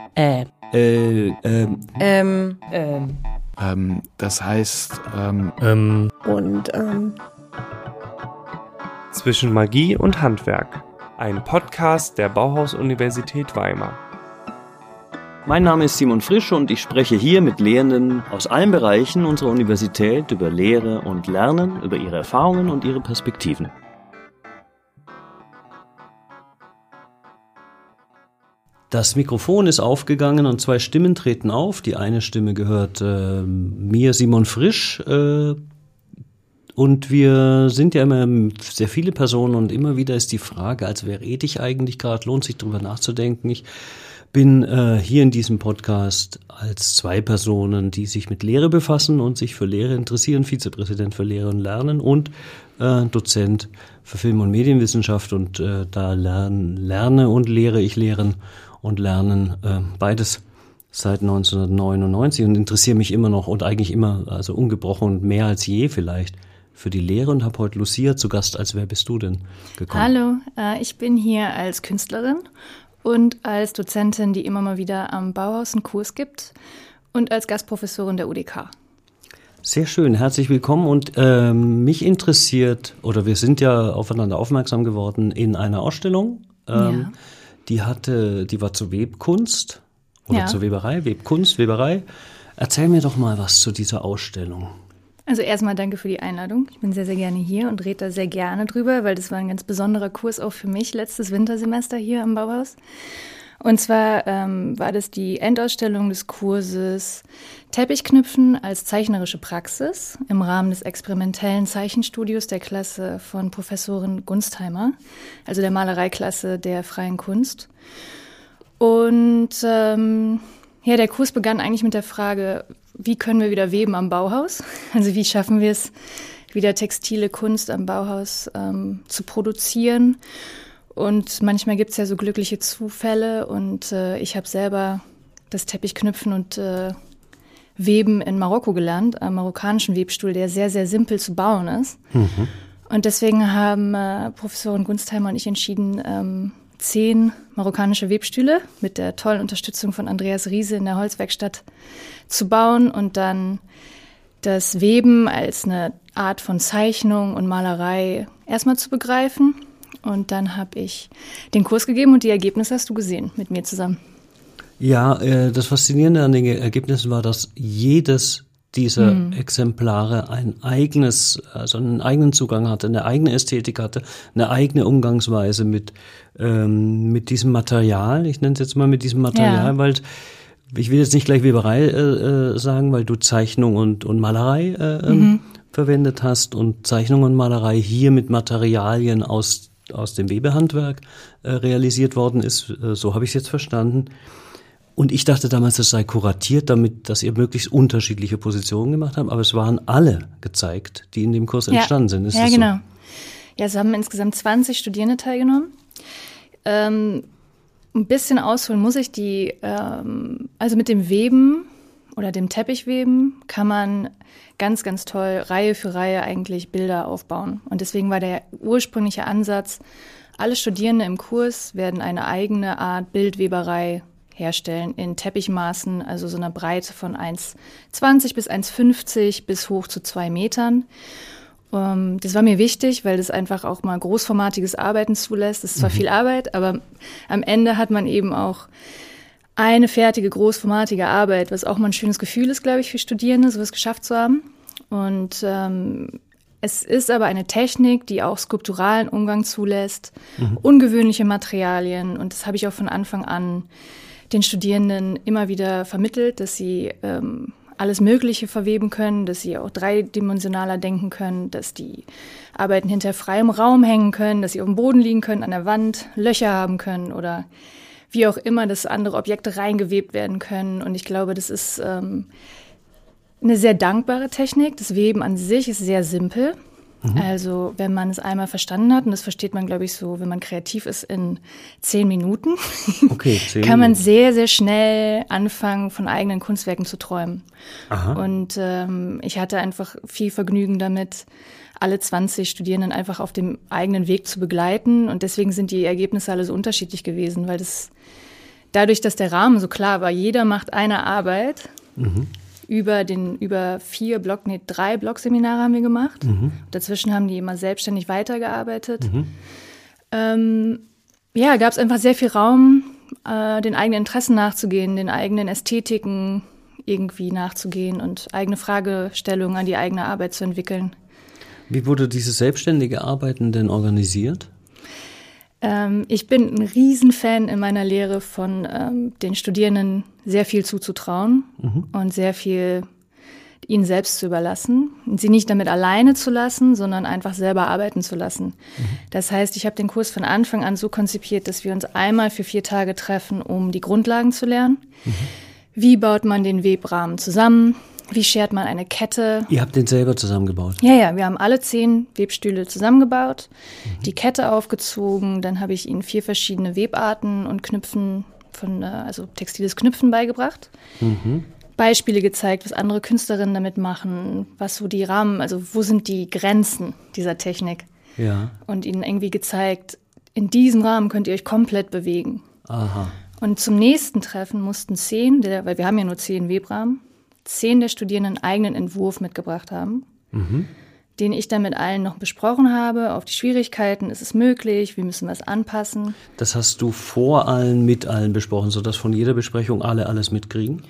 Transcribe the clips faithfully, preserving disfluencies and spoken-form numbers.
Äh. Äh, ähm. Ähm. Ähm. Ähm, das heißt, ähm. Ähm. Und, ähm. Zwischen Magie und Handwerk. Ein Podcast der Bauhaus-Universität Weimar. Mein Name ist Simon Frisch und ich spreche hier mit Lehrenden aus allen Bereichen unserer Universität über Lehre und Lernen, über ihre Erfahrungen und ihre Perspektiven. Das Mikrofon ist aufgegangen und zwei Stimmen treten auf. Die eine Stimme gehört äh, mir, Simon Frisch, äh, und wir sind ja immer sehr viele Personen und immer wieder ist die Frage, als wer rede ich eigentlich gerade, lohnt sich drüber nachzudenken. Ich bin äh, hier in diesem Podcast als zwei Personen, die sich mit Lehre befassen und sich für Lehre interessieren, Vizepräsident für Lehre und Lernen und äh, Dozent für Film- und Medienwissenschaft und äh, da lern, lerne und lehre ich Lehren und Lernen, äh, beides seit neunzehnhundertneunundneunzig und interessiere mich immer noch und eigentlich immer, also ungebrochen und mehr als je vielleicht, für die Lehre und habe heute Lucia zu Gast. Als wer bist du denn gekommen? Hallo, äh, ich bin hier als Künstlerin und als Dozentin, die immer mal wieder am Bauhaus einen Kurs gibt und als Gastprofessorin der U D K. Sehr schön, herzlich willkommen und ähm, mich interessiert, oder wir sind ja aufeinander aufmerksam geworden in einer Ausstellung, ähm, Ja. die hatte, die war zur Webkunst oder Ja. zur Weberei, Webkunst, Weberei. Erzähl mir doch mal was zu dieser Ausstellung. Also erstmal danke für die Einladung. Ich bin sehr, sehr gerne hier und rede da sehr gerne drüber, weil das war ein ganz besonderer Kurs auch für mich, letztes Wintersemester hier am Bauhaus. Und zwar ähm, war das die Endausstellung des Kurses Teppichknüpfen als zeichnerische Praxis im Rahmen des experimentellen Zeichenstudios der Klasse von Professorin Gunstheimer, also der Malereiklasse der Freien Kunst. Und ähm, ja, der Kurs begann eigentlich mit der Frage, wie können wir wieder weben am Bauhaus? Also wie schaffen wir es, wieder textile Kunst am Bauhaus ähm, zu produzieren? Und manchmal gibt es ja so glückliche Zufälle und äh, ich habe selber das Teppichknüpfen und äh, Weben in Marokko gelernt, am marokkanischen Webstuhl, der sehr, sehr simpel zu bauen ist. Mhm. Und deswegen haben äh, Professorin Gunstheimer und ich entschieden, ähm, zehn marokkanische Webstühle mit der tollen Unterstützung von Andreas Riese in der Holzwerkstatt zu bauen und dann das Weben als eine Art von Zeichnung und Malerei erstmal zu begreifen. Und dann habe ich den Kurs gegeben und die Ergebnisse hast du gesehen mit mir zusammen. Ja, äh, das Faszinierende an den Ergebnissen war, dass jedes dieser hm. Exemplare ein eigenes, also einen eigenen Zugang hatte, eine eigene Ästhetik hatte, eine eigene Umgangsweise mit ähm, mit diesem Material. Ich nenne es jetzt mal mit diesem Material, ja. weil ich will jetzt nicht gleich Weberei äh, sagen, weil du Zeichnung und und Malerei äh, mhm. verwendet hast und Zeichnung und Malerei hier mit Materialien aus aus dem Webehandwerk äh, realisiert worden ist. Äh, so habe ich es jetzt verstanden. Und ich dachte damals, das sei kuratiert, damit, dass ihr möglichst unterschiedliche Positionen gemacht habt. Aber es waren alle gezeigt, die in dem Kurs entstanden ja. sind. Ist ja, das genau. So? Ja, es haben insgesamt zwanzig Studierende teilgenommen. Ähm, ein bisschen ausholen muss ich die, ähm, also mit dem Weben oder dem Teppichweben kann man ganz, ganz toll Reihe für Reihe eigentlich Bilder aufbauen. Und deswegen war der ursprüngliche Ansatz, alle Studierende im Kurs werden eine eigene Art Bildweberei herstellen in Teppichmaßen, also so einer Breite von eins Komma zwanzig bis eins Komma fünfzig bis hoch zu zwei Metern. Um, das war mir wichtig, weil das einfach auch mal großformatiges Arbeiten zulässt. Das ist zwar mhm. viel Arbeit, aber am Ende hat man eben auch eine fertige, großformatige Arbeit, was auch mal ein schönes Gefühl ist, glaube ich, für Studierende, sowas geschafft zu haben. Und ähm, es ist aber eine Technik, die auch skulpturalen Umgang zulässt, mhm. ungewöhnliche Materialien. Und das habe ich auch von Anfang an den Studierenden immer wieder vermittelt, dass sie ähm, alles Mögliche verweben können, dass sie auch dreidimensionaler denken können, dass die Arbeiten hinter freiem Raum hängen können, dass sie auf dem Boden liegen können, an der Wand Löcher haben können oder wie auch immer, dass andere Objekte reingewebt werden können. Und ich glaube, das ist ähm, eine sehr dankbare Technik. Das Weben an sich ist sehr simpel. Mhm. Also wenn man es einmal verstanden hat, und das versteht man, glaube ich, so, wenn man kreativ ist, in zehn Minuten, okay, zehn kann man Minuten. sehr, sehr schnell anfangen, von eigenen Kunstwerken zu träumen. Aha. Und ähm, ich hatte einfach viel Vergnügen damit, alle zwanzig Studierenden einfach auf dem eigenen Weg zu begleiten. Und deswegen sind die Ergebnisse alle so unterschiedlich gewesen, weil das dadurch, dass der Rahmen so klar war, jeder macht eine Arbeit, Mhm. über den, über vier Block, nee, drei Blockseminare haben wir gemacht. Mhm. Dazwischen haben die immer selbstständig weitergearbeitet. Mhm. Ähm, ja, gab es einfach sehr viel Raum, äh, den eigenen Interessen nachzugehen, den eigenen Ästhetiken irgendwie nachzugehen und eigene Fragestellungen an die eigene Arbeit zu entwickeln. Wie wurde dieses selbstständige Arbeiten denn organisiert? Ähm, ich bin ein Riesenfan in meiner Lehre von ähm, den Studierenden sehr viel zuzutrauen Mhm. und sehr viel ihnen selbst zu überlassen und sie nicht damit alleine zu lassen, sondern einfach selber arbeiten zu lassen. Mhm. Das heißt, ich habe den Kurs von Anfang an so konzipiert, dass wir uns einmal für vier Tage treffen, um die Grundlagen zu lernen. Mhm. Wie baut man den Webrahmen zusammen? Wie schert man eine Kette? Ihr habt den selber zusammengebaut? Ja, ja, wir haben alle zehn Webstühle zusammengebaut, mhm. die Kette aufgezogen, dann habe ich ihnen vier verschiedene Webarten und Knüpfen, von, also textiles Knüpfen beigebracht. Mhm. Beispiele gezeigt, was andere Künstlerinnen damit machen, was so die Rahmen, also wo sind die Grenzen dieser Technik. Ja. Und ihnen irgendwie gezeigt, in diesem Rahmen könnt ihr euch komplett bewegen. Aha. Und zum nächsten Treffen mussten zehn, der, weil wir haben ja nur zehn Webrahmen, zehn der Studierenden einen eigenen Entwurf mitgebracht haben, Mhm. den ich dann mit allen noch besprochen habe, auf die Schwierigkeiten, ist es möglich, wie müssen wir es anpassen. Das hast du vor allen, mit allen besprochen, sodass von jeder Besprechung alle alles mitkriegen?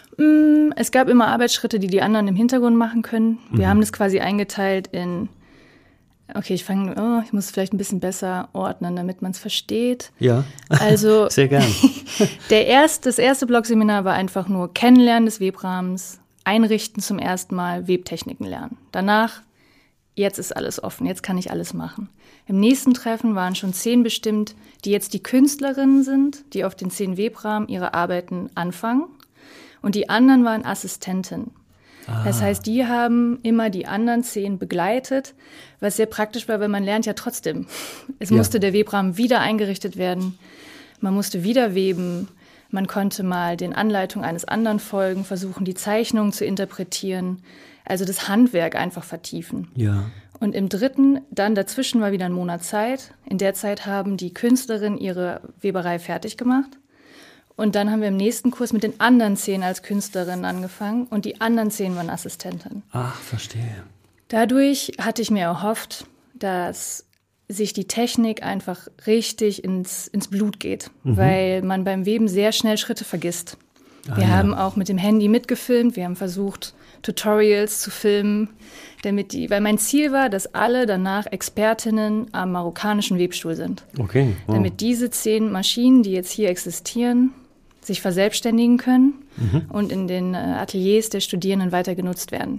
Es gab immer Arbeitsschritte, die die anderen im Hintergrund machen können. Wir mhm. haben das quasi eingeteilt in, okay, ich fange, oh, ich muss es vielleicht ein bisschen besser ordnen, damit man es versteht. Ja, also sehr gern. Der erste, das erste Blogseminar war einfach nur Kennenlernen des Webrahmens, einrichten zum ersten Mal, Webtechniken lernen. Danach, jetzt ist alles offen, jetzt kann ich alles machen. Im nächsten Treffen waren schon zehn bestimmt, die jetzt die Künstlerinnen sind, die auf den zehn Webrahmen ihre Arbeiten anfangen. Und die anderen waren Assistenten. Ah. Das heißt, die haben immer die anderen zehn begleitet, was sehr praktisch war, weil man lernt ja trotzdem. Es ja. musste der Webrahmen wieder eingerichtet werden, man musste wieder weben, man konnte mal den Anleitungen eines anderen folgen, versuchen, die Zeichnung zu interpretieren, also das Handwerk einfach vertiefen. Ja. Und im dritten, dann dazwischen war wieder ein Monat Zeit. In der Zeit haben die Künstlerinnen ihre Weberei fertig gemacht. Und dann haben wir im nächsten Kurs mit den anderen zehn als Künstlerinnen angefangen und die anderen zehn waren Assistenten. Ach, verstehe. Dadurch hatte ich mir erhofft, dass sich die Technik einfach richtig ins, ins Blut geht, mhm. weil man beim Weben sehr schnell Schritte vergisst. Ah, wir ja. haben auch mit dem Handy mitgefilmt, wir haben versucht, Tutorials zu filmen, damit die, weil mein Ziel war, dass alle danach Expertinnen am marokkanischen Webstuhl sind. Okay. Wow. Damit diese zehn Maschinen, die jetzt hier existieren, sich verselbstständigen können mhm. und in den Ateliers der Studierenden weiter genutzt werden.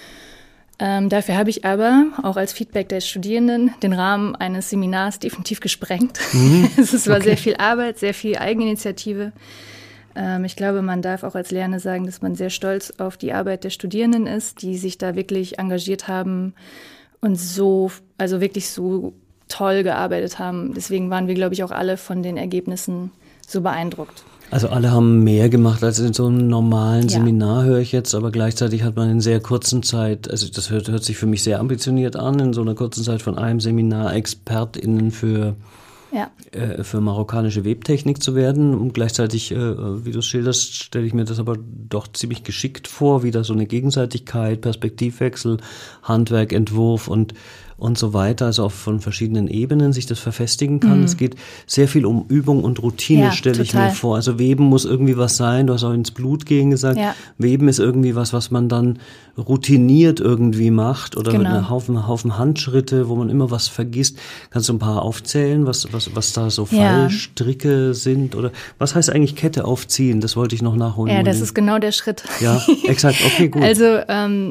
Ähm, dafür habe ich aber, auch als Feedback der Studierenden, den Rahmen eines Seminars definitiv gesprengt. Mhm. Es war okay. sehr viel Arbeit, sehr viel Eigeninitiative. Ähm, ich glaube, man darf auch als Lehrende sagen, dass man sehr stolz auf die Arbeit der Studierenden ist, die sich da wirklich engagiert haben und so, also wirklich so toll gearbeitet haben. Deswegen waren wir, glaube ich, auch alle von den Ergebnissen so beeindruckt. Also alle haben mehr gemacht als in so einem normalen Ja. Seminar, höre ich jetzt, aber gleichzeitig hat man in sehr kurzen Zeit, also das hört, hört sich für mich sehr ambitioniert an, in so einer kurzen Zeit von einem Seminar ExpertInnen für, Ja. äh, für marokkanische Webtechnik zu werden. Und gleichzeitig, äh, wie du es schilderst, stelle ich mir das aber doch ziemlich geschickt vor, wie da so eine Gegenseitigkeit, Perspektivwechsel, Handwerk, Entwurf und und so weiter, also auch von verschiedenen Ebenen sich das verfestigen kann. Mhm. Es geht sehr viel um Übung und Routine, Ja, stelle ich total. mir vor. Also Weben muss irgendwie was sein, du hast auch ins Blut gehen gesagt. Ja. Weben ist irgendwie was, was man dann routiniert irgendwie macht oder Genau. mit einem Haufen, Haufen Handschritte, wo man immer was vergisst. Kannst du ein paar aufzählen, was, was, was da so Ja. Fallstricke sind? Oder was heißt eigentlich Kette aufziehen? Das wollte ich noch nachholen. Ja, das ist genau der Schritt. Ja, exakt, okay, gut. Also, ähm,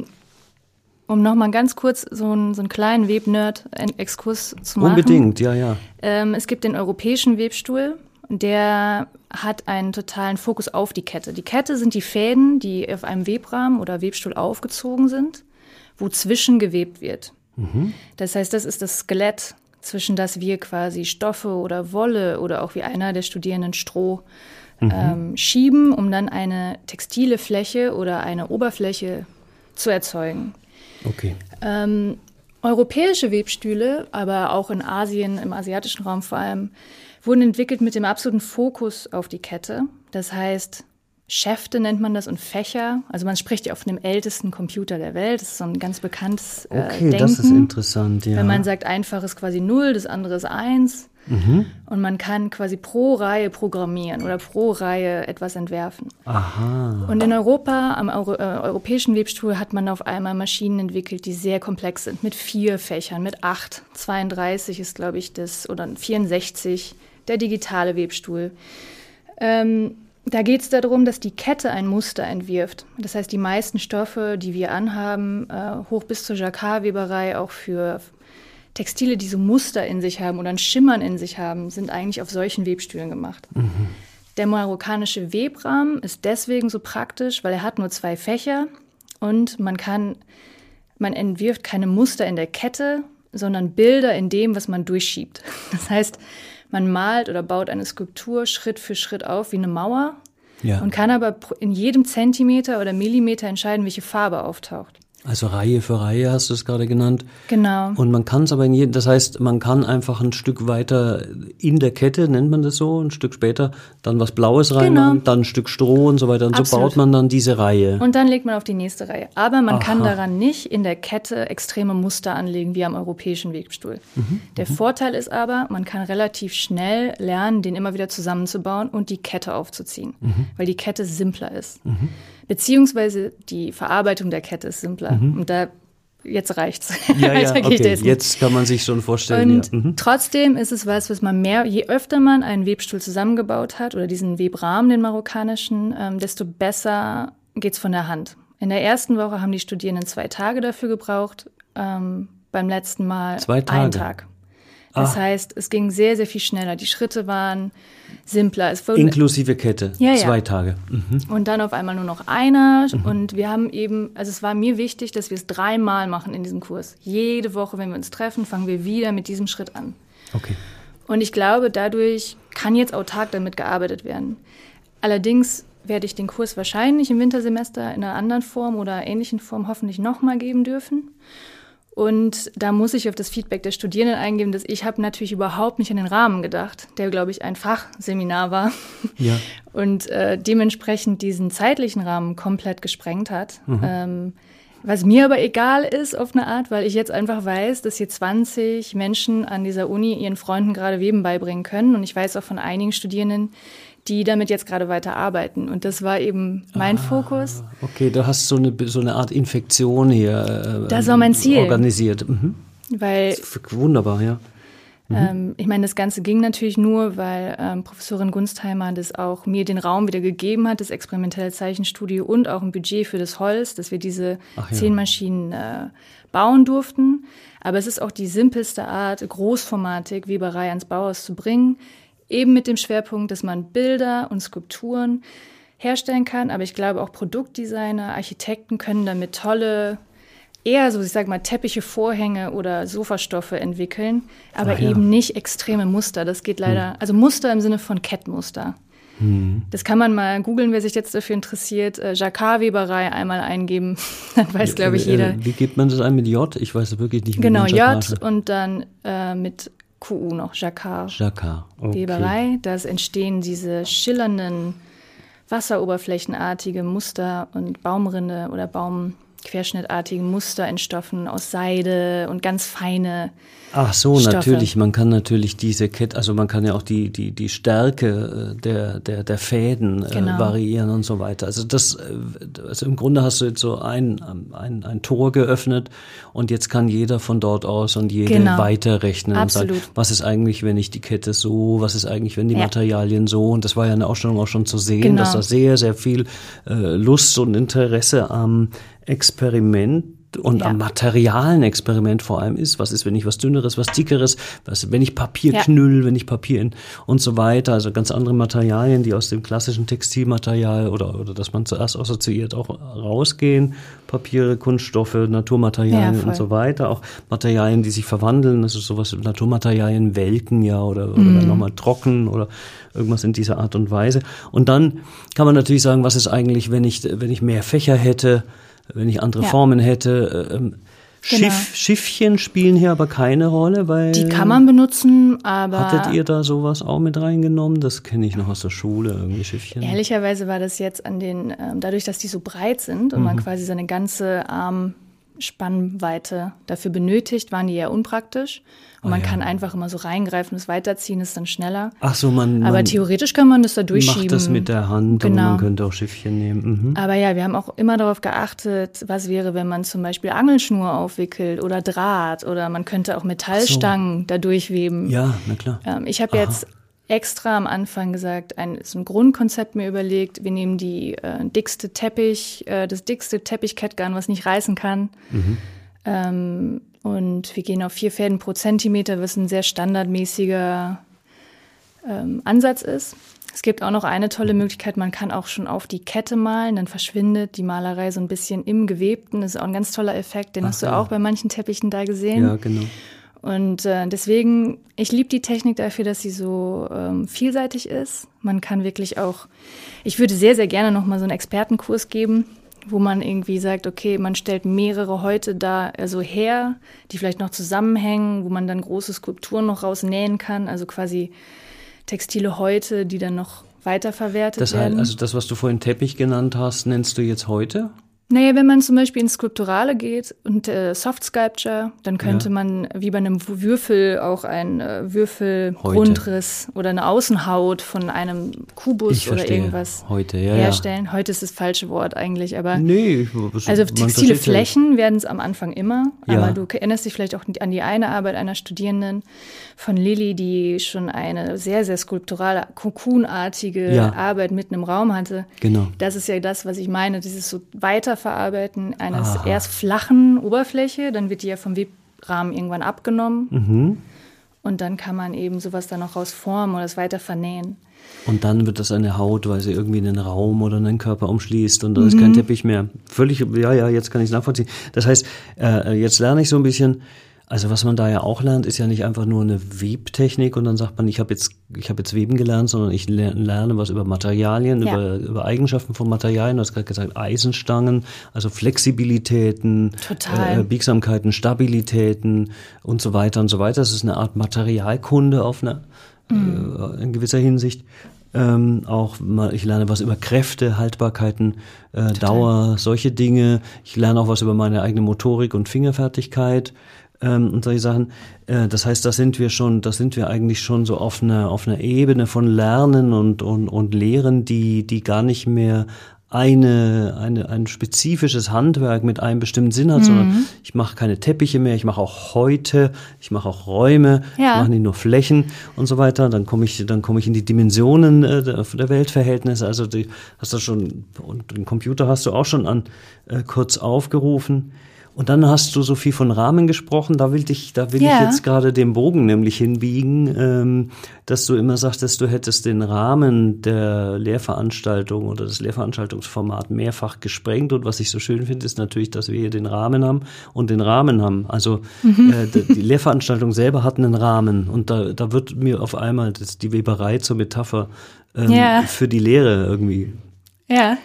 um nochmal ganz kurz so einen, so einen kleinen Webnerd-Exkurs zu machen. Unbedingt, ja, ja. Ähm, es gibt den europäischen Webstuhl, der hat einen totalen Fokus auf die Kette. Die Kette sind die Fäden, die auf einem Webrahmen oder Webstuhl aufgezogen sind, wo zwischen gewebt wird. Mhm. Das heißt, das ist das Skelett, zwischen das wir quasi Stoffe oder Wolle oder auch wie einer der Studierenden Stroh mhm. ähm, schieben, um dann eine textile Fläche oder eine Oberfläche zu erzeugen. Okay. Ähm, europäische Webstühle, aber auch in Asien, im asiatischen Raum vor allem, wurden entwickelt mit dem absoluten Fokus auf die Kette. Das heißt, Schäfte nennt man das und Fächer. Also man spricht ja auf dem ältesten Computer der Welt. Das ist so ein ganz bekanntes äh, Okay, Denken. das ist interessant, ja. Wenn man sagt, einfach ist quasi null, das andere ist eins. Mhm. Und man kann quasi pro Reihe programmieren oder pro Reihe etwas entwerfen. Aha. Und in Europa, am Euro, äh, europäischen Webstuhl, hat man auf einmal Maschinen entwickelt, die sehr komplex sind. Mit vier Fächern, mit acht. zweiunddreißig ist, glaube ich, das, oder vierundsechzig, der digitale Webstuhl. Ähm, Da geht es darum, dass die Kette ein Muster entwirft. Das heißt, die meisten Stoffe, die wir anhaben, äh, hoch bis zur Jacquard-Weberei, auch für Textile, die so Muster in sich haben oder ein Schimmern in sich haben, sind eigentlich auf solchen Webstühlen gemacht. Mhm. Der marokkanische Webrahmen ist deswegen so praktisch, weil er hat nur zwei Fächer und man kann, man entwirft keine Muster in der Kette, sondern Bilder in dem, was man durchschiebt. Das heißt, man malt oder baut eine Skulptur Schritt für Schritt auf wie eine Mauer Ja. und kann aber in jedem Zentimeter oder Millimeter entscheiden, welche Farbe auftaucht. Also Reihe für Reihe hast du es gerade genannt. Genau. Und man kann es aber in jedem, das heißt, man kann einfach ein Stück weiter in der Kette, nennt man das so, ein Stück später, dann was Blaues reinmachen, Genau. dann ein Stück Stroh und so weiter. Und so Absolut. baut man dann diese Reihe. Und dann legt man auf die nächste Reihe. Aber man Aha. kann daran nicht in der Kette extreme Muster anlegen, wie am europäischen Webstuhl. Mhm. Der mhm. Vorteil ist aber, man kann relativ schnell lernen, den immer wieder zusammenzubauen und die Kette aufzuziehen, mhm. weil die Kette simpler ist. Mhm. Beziehungsweise die Verarbeitung der Kette ist simpler. Mhm. Und da jetzt reicht's. Ja, ja, okay. jetzt, jetzt kann man sich schon vorstellen. Und ja. mhm. trotzdem ist es was, was man mehr, je öfter man einen Webstuhl zusammengebaut hat oder diesen Webrahmen, den marokkanischen, ähm, desto besser geht's von der Hand. In der ersten Woche haben die Studierenden zwei Tage dafür gebraucht, ähm, beim letzten Mal zwei Tage. einen Tag. Das ah. heißt, es ging sehr, sehr viel schneller. Die Schritte waren simpler. Es wurde, Inklusive Kette, ja, ja. zwei Tage. Mhm. Und dann auf einmal nur noch einer. Mhm. Und wir haben eben, also es war mir wichtig, dass wir es dreimal machen in diesem Kurs. Jede Woche, wenn wir uns treffen, fangen wir wieder mit diesem Schritt an. Okay. Und ich glaube, dadurch kann jetzt autark damit gearbeitet werden. Allerdings werde ich den Kurs wahrscheinlich im Wintersemester in einer anderen Form oder ähnlichen Form hoffentlich nochmal geben dürfen. Und da muss ich auf das Feedback der Studierenden eingeben, dass ich habe natürlich überhaupt nicht an den Rahmen gedacht, der, glaube ich, ein Fachseminar war Ja. und äh, dementsprechend diesen zeitlichen Rahmen komplett gesprengt hat. Mhm. Ähm, was mir aber egal ist auf eine Art, weil ich jetzt einfach weiß, dass hier zwanzig Menschen an dieser Uni ihren Freunden gerade Weben beibringen können. Und ich weiß auch von einigen Studierenden, die damit jetzt gerade weiter arbeiten. Und das war eben mein ah, Fokus. Okay, du hast so eine, so eine Art Infektion hier äh, das war mein Ziel. organisiert. Mhm. Weil, das ist wunderbar, ja. Mhm. Ähm, ich meine, das Ganze ging natürlich nur, weil ähm, Professorin Gunstheimer das auch mir den Raum wieder gegeben hat, das experimentelle Zeichenstudio und auch ein Budget für das Holz, dass wir diese Ach, ja. zehn Maschinen äh, bauen durften. Aber es ist auch die simpelste Art, Großformatik, Weberei ans Bauhaus zu bringen. Eben mit dem Schwerpunkt, dass man Bilder und Skulpturen herstellen kann. Aber ich glaube, auch Produktdesigner, Architekten können damit tolle, eher so, ich sag mal, Teppiche, Vorhänge oder Sofastoffe entwickeln. Aber Ach, ja. eben nicht extreme Muster. Das geht leider, hm. also Muster im Sinne von Kettmuster. Hm. Das kann man mal googeln, wer sich jetzt dafür interessiert. Äh, Jacquard-Weberei einmal eingeben. Dann weiß, ja, glaube ich, jeder. Äh, wie gibt man das ein mit J? Ich weiß wirklich nicht. Wie genau, J und dann äh, mit Q U noch, Jacquard. Jacquard, okay. Weberei, da entstehen diese schillernden, wasseroberflächenartige Muster und Baumrinde oder Baumquerschnittartige Muster in Stoffen aus Seide und ganz feine Ach so, Stoffe. Natürlich, man kann natürlich diese Kette, also man kann ja auch die die die Stärke der der der Fäden genau. äh, variieren und so weiter. Also das, also im Grunde hast du jetzt so ein ein ein Tor geöffnet und jetzt kann jeder von dort aus und jede genau. weiterrechnen Absolut. und sagen, was ist eigentlich, wenn ich die Kette so, was ist eigentlich, wenn die ja. Materialien so, und das war ja in der Ausstellung auch schon zu sehen, genau. dass da sehr sehr viel äh, Lust und Interesse am Experiment und ja. am materialen Experiment vor allem ist, was ist, wenn ich was Dünneres, was Dickeres, was, wenn ich Papier ja. knüll, wenn ich Papier in und so weiter, also ganz andere Materialien, die aus dem klassischen Textilmaterial oder, oder dass man zuerst assoziiert auch rausgehen, Papiere, Kunststoffe, Naturmaterialien ja, und so weiter, auch Materialien, die sich verwandeln, also sowas, Naturmaterialien welken ja oder, oder mhm. dann nochmal trocken oder irgendwas in dieser Art und Weise. Und dann kann man natürlich sagen, was ist eigentlich, wenn ich, wenn ich mehr Fächer hätte, wenn ich andere ja. Formen hätte. Ähm, Genau. Schiff, Schiffchen spielen hier aber keine Rolle, weil... Die kann man benutzen, aber... Hattet ihr da sowas auch mit reingenommen? Das kenne ich noch aus der Schule, irgendwie Schiffchen. Ehrlicherweise war das jetzt an den, ähm, dadurch, dass die so breit sind und mhm. man quasi seine ganze Armspannweite dafür benötigt, waren die eher unpraktisch. Und man oh ja. kann einfach immer so reingreifen, das weiterziehen ist dann schneller. Ach so, man, aber man theoretisch kann man das da durchschieben. Macht das mit der Hand genau. und man könnte auch Schiffchen nehmen. Mhm. Aber ja, wir haben auch immer darauf geachtet, was wäre, wenn man zum Beispiel Angelschnur aufwickelt oder Draht oder man könnte auch Metallstangen so. da durchweben. Ja, na klar. Ähm, ich habe jetzt extra am Anfang gesagt, ein, so ein Grundkonzept mir überlegt, wir nehmen die äh, dickste Teppich, äh, das dickste Teppich-Catgun, was nicht reißen kann. Mhm. Ähm, Und wir gehen auf vier Fäden pro Zentimeter, was ein sehr standardmäßiger ähm, Ansatz ist. Es gibt auch noch eine tolle Möglichkeit, man kann auch schon auf die Kette malen, dann verschwindet die Malerei so ein bisschen im Gewebten. Das ist auch ein ganz toller Effekt, den Ach, hast du ja. auch bei manchen Teppichen da gesehen. Ja, genau. Und äh, deswegen, ich liebe die Technik dafür, dass sie so ähm, vielseitig ist. Man kann wirklich auch, ich würde sehr, sehr gerne noch mal so einen Expertenkurs geben, wo man irgendwie sagt, okay, man stellt mehrere Häute da also her, die vielleicht noch zusammenhängen, wo man dann große Skulpturen noch rausnähen kann, also quasi textile Häute, die dann noch weiterverwertet das werden. Heißt, also das, was du vorhin Teppich genannt hast, nennst du jetzt Häute? Naja, wenn man zum Beispiel ins Skulpturale geht und äh, Soft Sculpture, dann könnte ja. man wie bei einem Würfel auch einen äh, Würfelgrundriss oder eine Außenhaut von einem Kubus ich oder verstehe. irgendwas Heute, ja, herstellen. Ja. Heute ist das falsche Wort eigentlich, aber nee, also textile Flächen werden es am Anfang immer, ja. aber du erinnerst dich vielleicht auch an die eine Arbeit einer Studierenden von Lilly, die schon eine sehr, sehr skulpturale, cocoonartige ja. Arbeit mitten im Raum hatte. Genau. Das ist ja das, was ich meine, dieses so Weiterverarbeiten eines Aha. erst flachen Oberfläche, dann wird die ja vom Webrahmen irgendwann abgenommen mhm. und dann kann man eben sowas dann noch rausformen oder es weiter vernähen. Und dann wird das eine Haut, weil sie irgendwie einen Raum oder einen Körper umschließt und da ist mhm. kein Teppich mehr. Völlig, ja, ja, jetzt kann ich es nachvollziehen. Das heißt, äh, jetzt lerne ich so ein bisschen, also was man da ja auch lernt, ist ja nicht einfach nur eine Webtechnik und dann sagt man, ich habe jetzt ich habe jetzt Weben gelernt, sondern ich lerne was über Materialien, ja. über, über Eigenschaften von Materialien. Du hast gerade gesagt, Eisenstangen, also Flexibilitäten, äh, Biegsamkeiten, Stabilitäten und so weiter und so weiter. Das ist eine Art Materialkunde auf eine, mhm. äh, in gewisser Hinsicht. Ähm, auch mal, ich lerne was über Kräfte, Haltbarkeiten, äh, Dauer, solche Dinge. Ich lerne auch was über meine eigene Motorik und Fingerfertigkeit. Ähm, und solche Sachen. Äh, das heißt, da sind wir schon, da sind wir eigentlich schon so auf einer, auf einer Ebene von Lernen und, und, und Lehren, die, die gar nicht mehr eine, eine, ein spezifisches Handwerk mit einem bestimmten Sinn hat, mhm. sondern ich mache keine Teppiche mehr, ich mache auch Häute, ich mache auch Räume, ja. ich mache nicht nur Flächen und so weiter. Dann komme ich, dann komme ich in die Dimensionen äh, der, der Weltverhältnisse. Also die hast du schon, und den Computer hast du auch schon an äh, kurz aufgerufen. Und dann hast du so viel von Rahmen gesprochen, da will ich, da will ja. ich jetzt gerade den Bogen nämlich hinbiegen, ähm, dass du immer sagtest, du hättest den Rahmen der Lehrveranstaltung oder das Lehrveranstaltungsformat mehrfach gesprengt. Und was ich so schön finde, ist natürlich, dass wir hier den Rahmen haben und den Rahmen haben. Also mhm. äh, die Lehrveranstaltung selber hat einen Rahmen und da, da wird mir auf einmal das, die Weberei zur Metapher ähm, ja. für die Lehre irgendwie. Ja.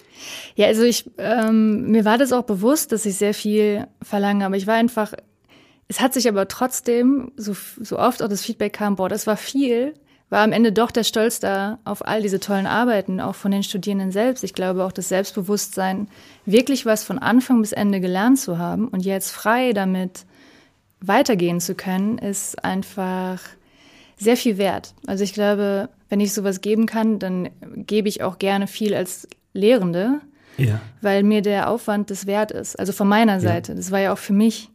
Ja, also ich, ähm, mir war das auch bewusst, dass ich sehr viel verlange, aber ich war einfach, es hat sich aber trotzdem, so, so oft auch das Feedback kam, boah, das war viel, war am Ende doch der Stolz da auf all diese tollen Arbeiten, auch von den Studierenden selbst. Ich glaube auch das Selbstbewusstsein, wirklich was von Anfang bis Ende gelernt zu haben und jetzt frei damit weitergehen zu können, ist einfach sehr viel wert. Also ich glaube, wenn ich sowas geben kann, dann gebe ich auch gerne viel als Lehrende. Ja. Weil mir der Aufwand das wert ist. Also von meiner Seite. Ja. Das war ja auch für mich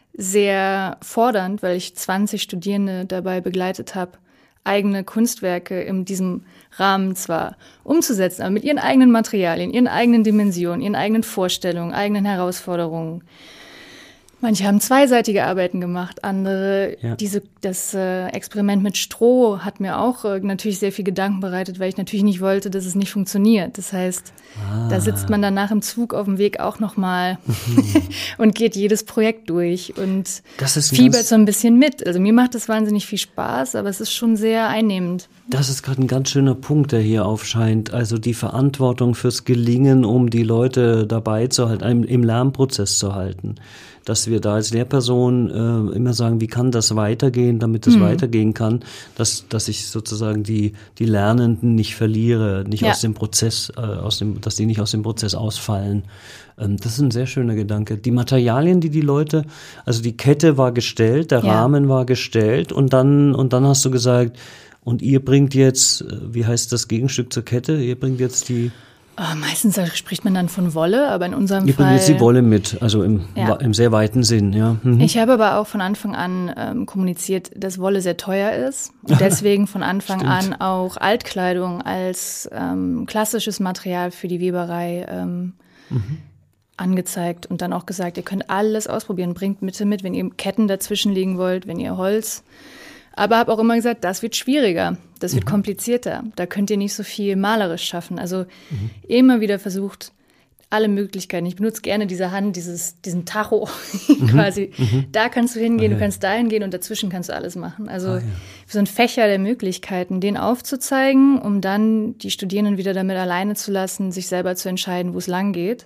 sehr fordernd, weil ich zwanzig Studierende dabei begleitet habe, eigene Kunstwerke in diesem Rahmen zwar umzusetzen, aber mit ihren eigenen Materialien, ihren eigenen Dimensionen, ihren eigenen Vorstellungen, eigenen Herausforderungen. Manche haben zweiseitige Arbeiten gemacht, andere, ja. diese, das äh, Experiment mit Stroh hat mir auch äh, natürlich sehr viel Gedanken bereitet, weil ich natürlich nicht wollte, dass es nicht funktioniert. Das heißt, ah. da sitzt man danach im Zug auf dem Weg auch nochmal mhm. und geht jedes Projekt durch und fiebert so ein bisschen mit. Also mir macht das wahnsinnig viel Spaß, aber es ist schon sehr einnehmend. Das ist gerade ein ganz schöner Punkt, der hier aufscheint. Also die Verantwortung fürs Gelingen, um die Leute dabei zu halten, im Lernprozess zu halten. Dass wir da als Lehrperson äh, immer sagen, wie kann das weitergehen, damit es mhm. weitergehen kann, dass dass ich sozusagen die die Lernenden nicht verliere, nicht ja. aus dem Prozess, äh, aus dem, dass die nicht aus dem Prozess ausfallen. Ähm, das ist ein sehr schöner Gedanke. Die Materialien, die die Leute, also die Kette war gestellt, der ja. Rahmen war gestellt und dann und dann hast du gesagt, und ihr bringt jetzt, wie heißt das Gegenstück zur Kette? Ihr bringt jetzt die... Oh, meistens spricht man dann von Wolle, aber in unserem ihr Fall... Ihr bringt jetzt die Wolle mit, also im, ja. im sehr weiten Sinn, ja. Mhm. Ich habe aber auch von Anfang an ähm, kommuniziert, dass Wolle sehr teuer ist und deswegen von Anfang an auch Altkleidung als ähm, klassisches Material für die Weberei ähm, mhm. angezeigt und dann auch gesagt, ihr könnt alles ausprobieren, bringt Mitte mit, wenn ihr Ketten dazwischen legen wollt, wenn ihr Holz... Aber habe auch immer gesagt, das wird schwieriger, das wird mhm. komplizierter. Da könnt ihr nicht so viel malerisch schaffen. Also mhm. immer wieder versucht, alle Möglichkeiten. Ich benutze gerne diese Hand, dieses, diesen Tacho mhm. quasi. Mhm. Da kannst du hingehen, ah, ja. du kannst da hingehen und dazwischen kannst du alles machen. Also ah, ja. so ein Fächer der Möglichkeiten, den aufzuzeigen, um dann die Studierenden wieder damit alleine zu lassen, sich selber zu entscheiden, wo es lang geht.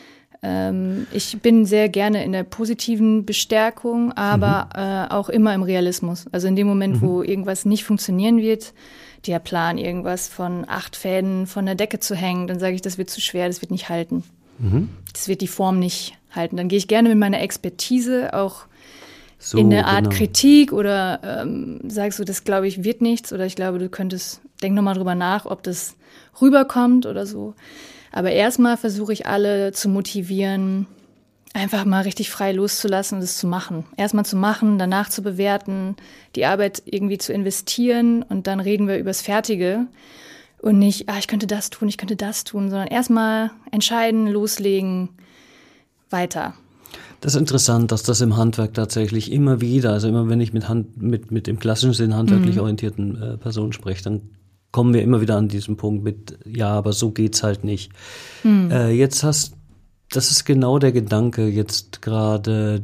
Ähm, ich bin sehr gerne in der positiven Bestärkung, aber mhm. äh, auch immer im Realismus. Also in dem Moment, mhm. wo irgendwas nicht funktionieren wird, der Plan, irgendwas von acht Fäden von der Decke zu hängen, dann sage ich, das wird zu schwer, das wird nicht halten. Mhm. Das wird die Form nicht halten. Dann gehe ich gerne mit meiner Expertise auch so, in eine Art genau. Kritik oder ähm, sagst du, das glaube ich wird nichts oder ich glaube, du könntest, denk nochmal drüber nach, ob das rüberkommt oder so. Aber erstmal versuche ich alle zu motivieren, einfach mal richtig frei loszulassen und es zu machen. Erstmal zu machen, danach zu bewerten, die Arbeit irgendwie zu investieren und dann reden wir übers Fertige und nicht, ah, ich könnte das tun, ich könnte das tun, sondern erstmal entscheiden, loslegen, weiter. Das ist interessant, dass das im Handwerk tatsächlich immer wieder, also immer wenn ich mit Hand, mit, mit im klassischen Sinn handwerklich mhm. orientierten äh, Personen spreche, dann kommen wir immer wieder an diesen Punkt mit, ja, aber so geht's halt nicht. Hm. Äh, jetzt hast, das ist genau der Gedanke, jetzt gerade,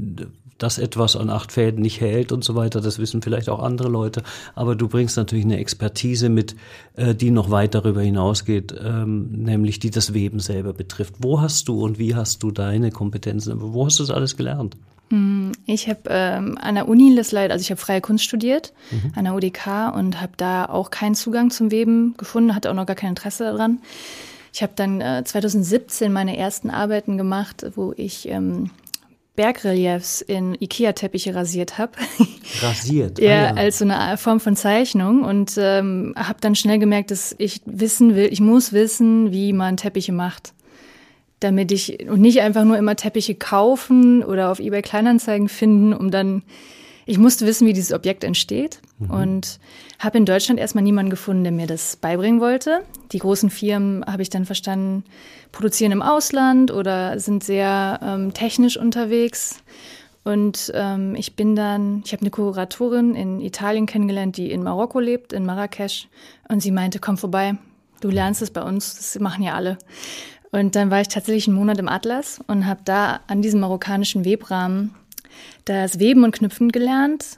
dass etwas an acht Fäden nicht hält und so weiter, das wissen vielleicht auch andere Leute, aber du bringst natürlich eine Expertise mit, äh, die noch weit darüber hinausgeht, ähm, nämlich die das Weben selber betrifft. Wo hast du und wie hast du deine Kompetenzen, wo hast du das alles gelernt? Ich habe ähm, an der Uni, das leider, also ich habe freie Kunst studiert, mhm. an der U D K und habe da auch keinen Zugang zum Weben gefunden, hatte auch noch gar kein Interesse daran. Ich habe dann äh, zwanzig siebzehn meine ersten Arbeiten gemacht, wo ich ähm, Bergreliefs in Ikea-Teppiche rasiert habe. Rasiert? ja, ah, ja, als so eine Form von Zeichnung und ähm, habe dann schnell gemerkt, dass ich wissen will, ich muss wissen, wie man Teppiche macht. Damit ich, und nicht einfach nur immer Teppiche kaufen oder auf eBay Kleinanzeigen finden, um dann, ich musste wissen, wie dieses Objekt entsteht mhm. und habe in Deutschland erstmal niemanden gefunden, der mir das beibringen wollte. Die großen Firmen, habe ich dann verstanden, produzieren im Ausland oder sind sehr ähm, technisch unterwegs und ähm, ich bin dann, ich habe eine Kuratorin in Italien kennengelernt, die in Marokko lebt, in Marrakesch und sie meinte, komm vorbei, du lernst es bei uns, das machen ja alle. Und dann war ich tatsächlich einen Monat im Atlas und habe da an diesem marokkanischen Webrahmen das Weben und Knüpfen gelernt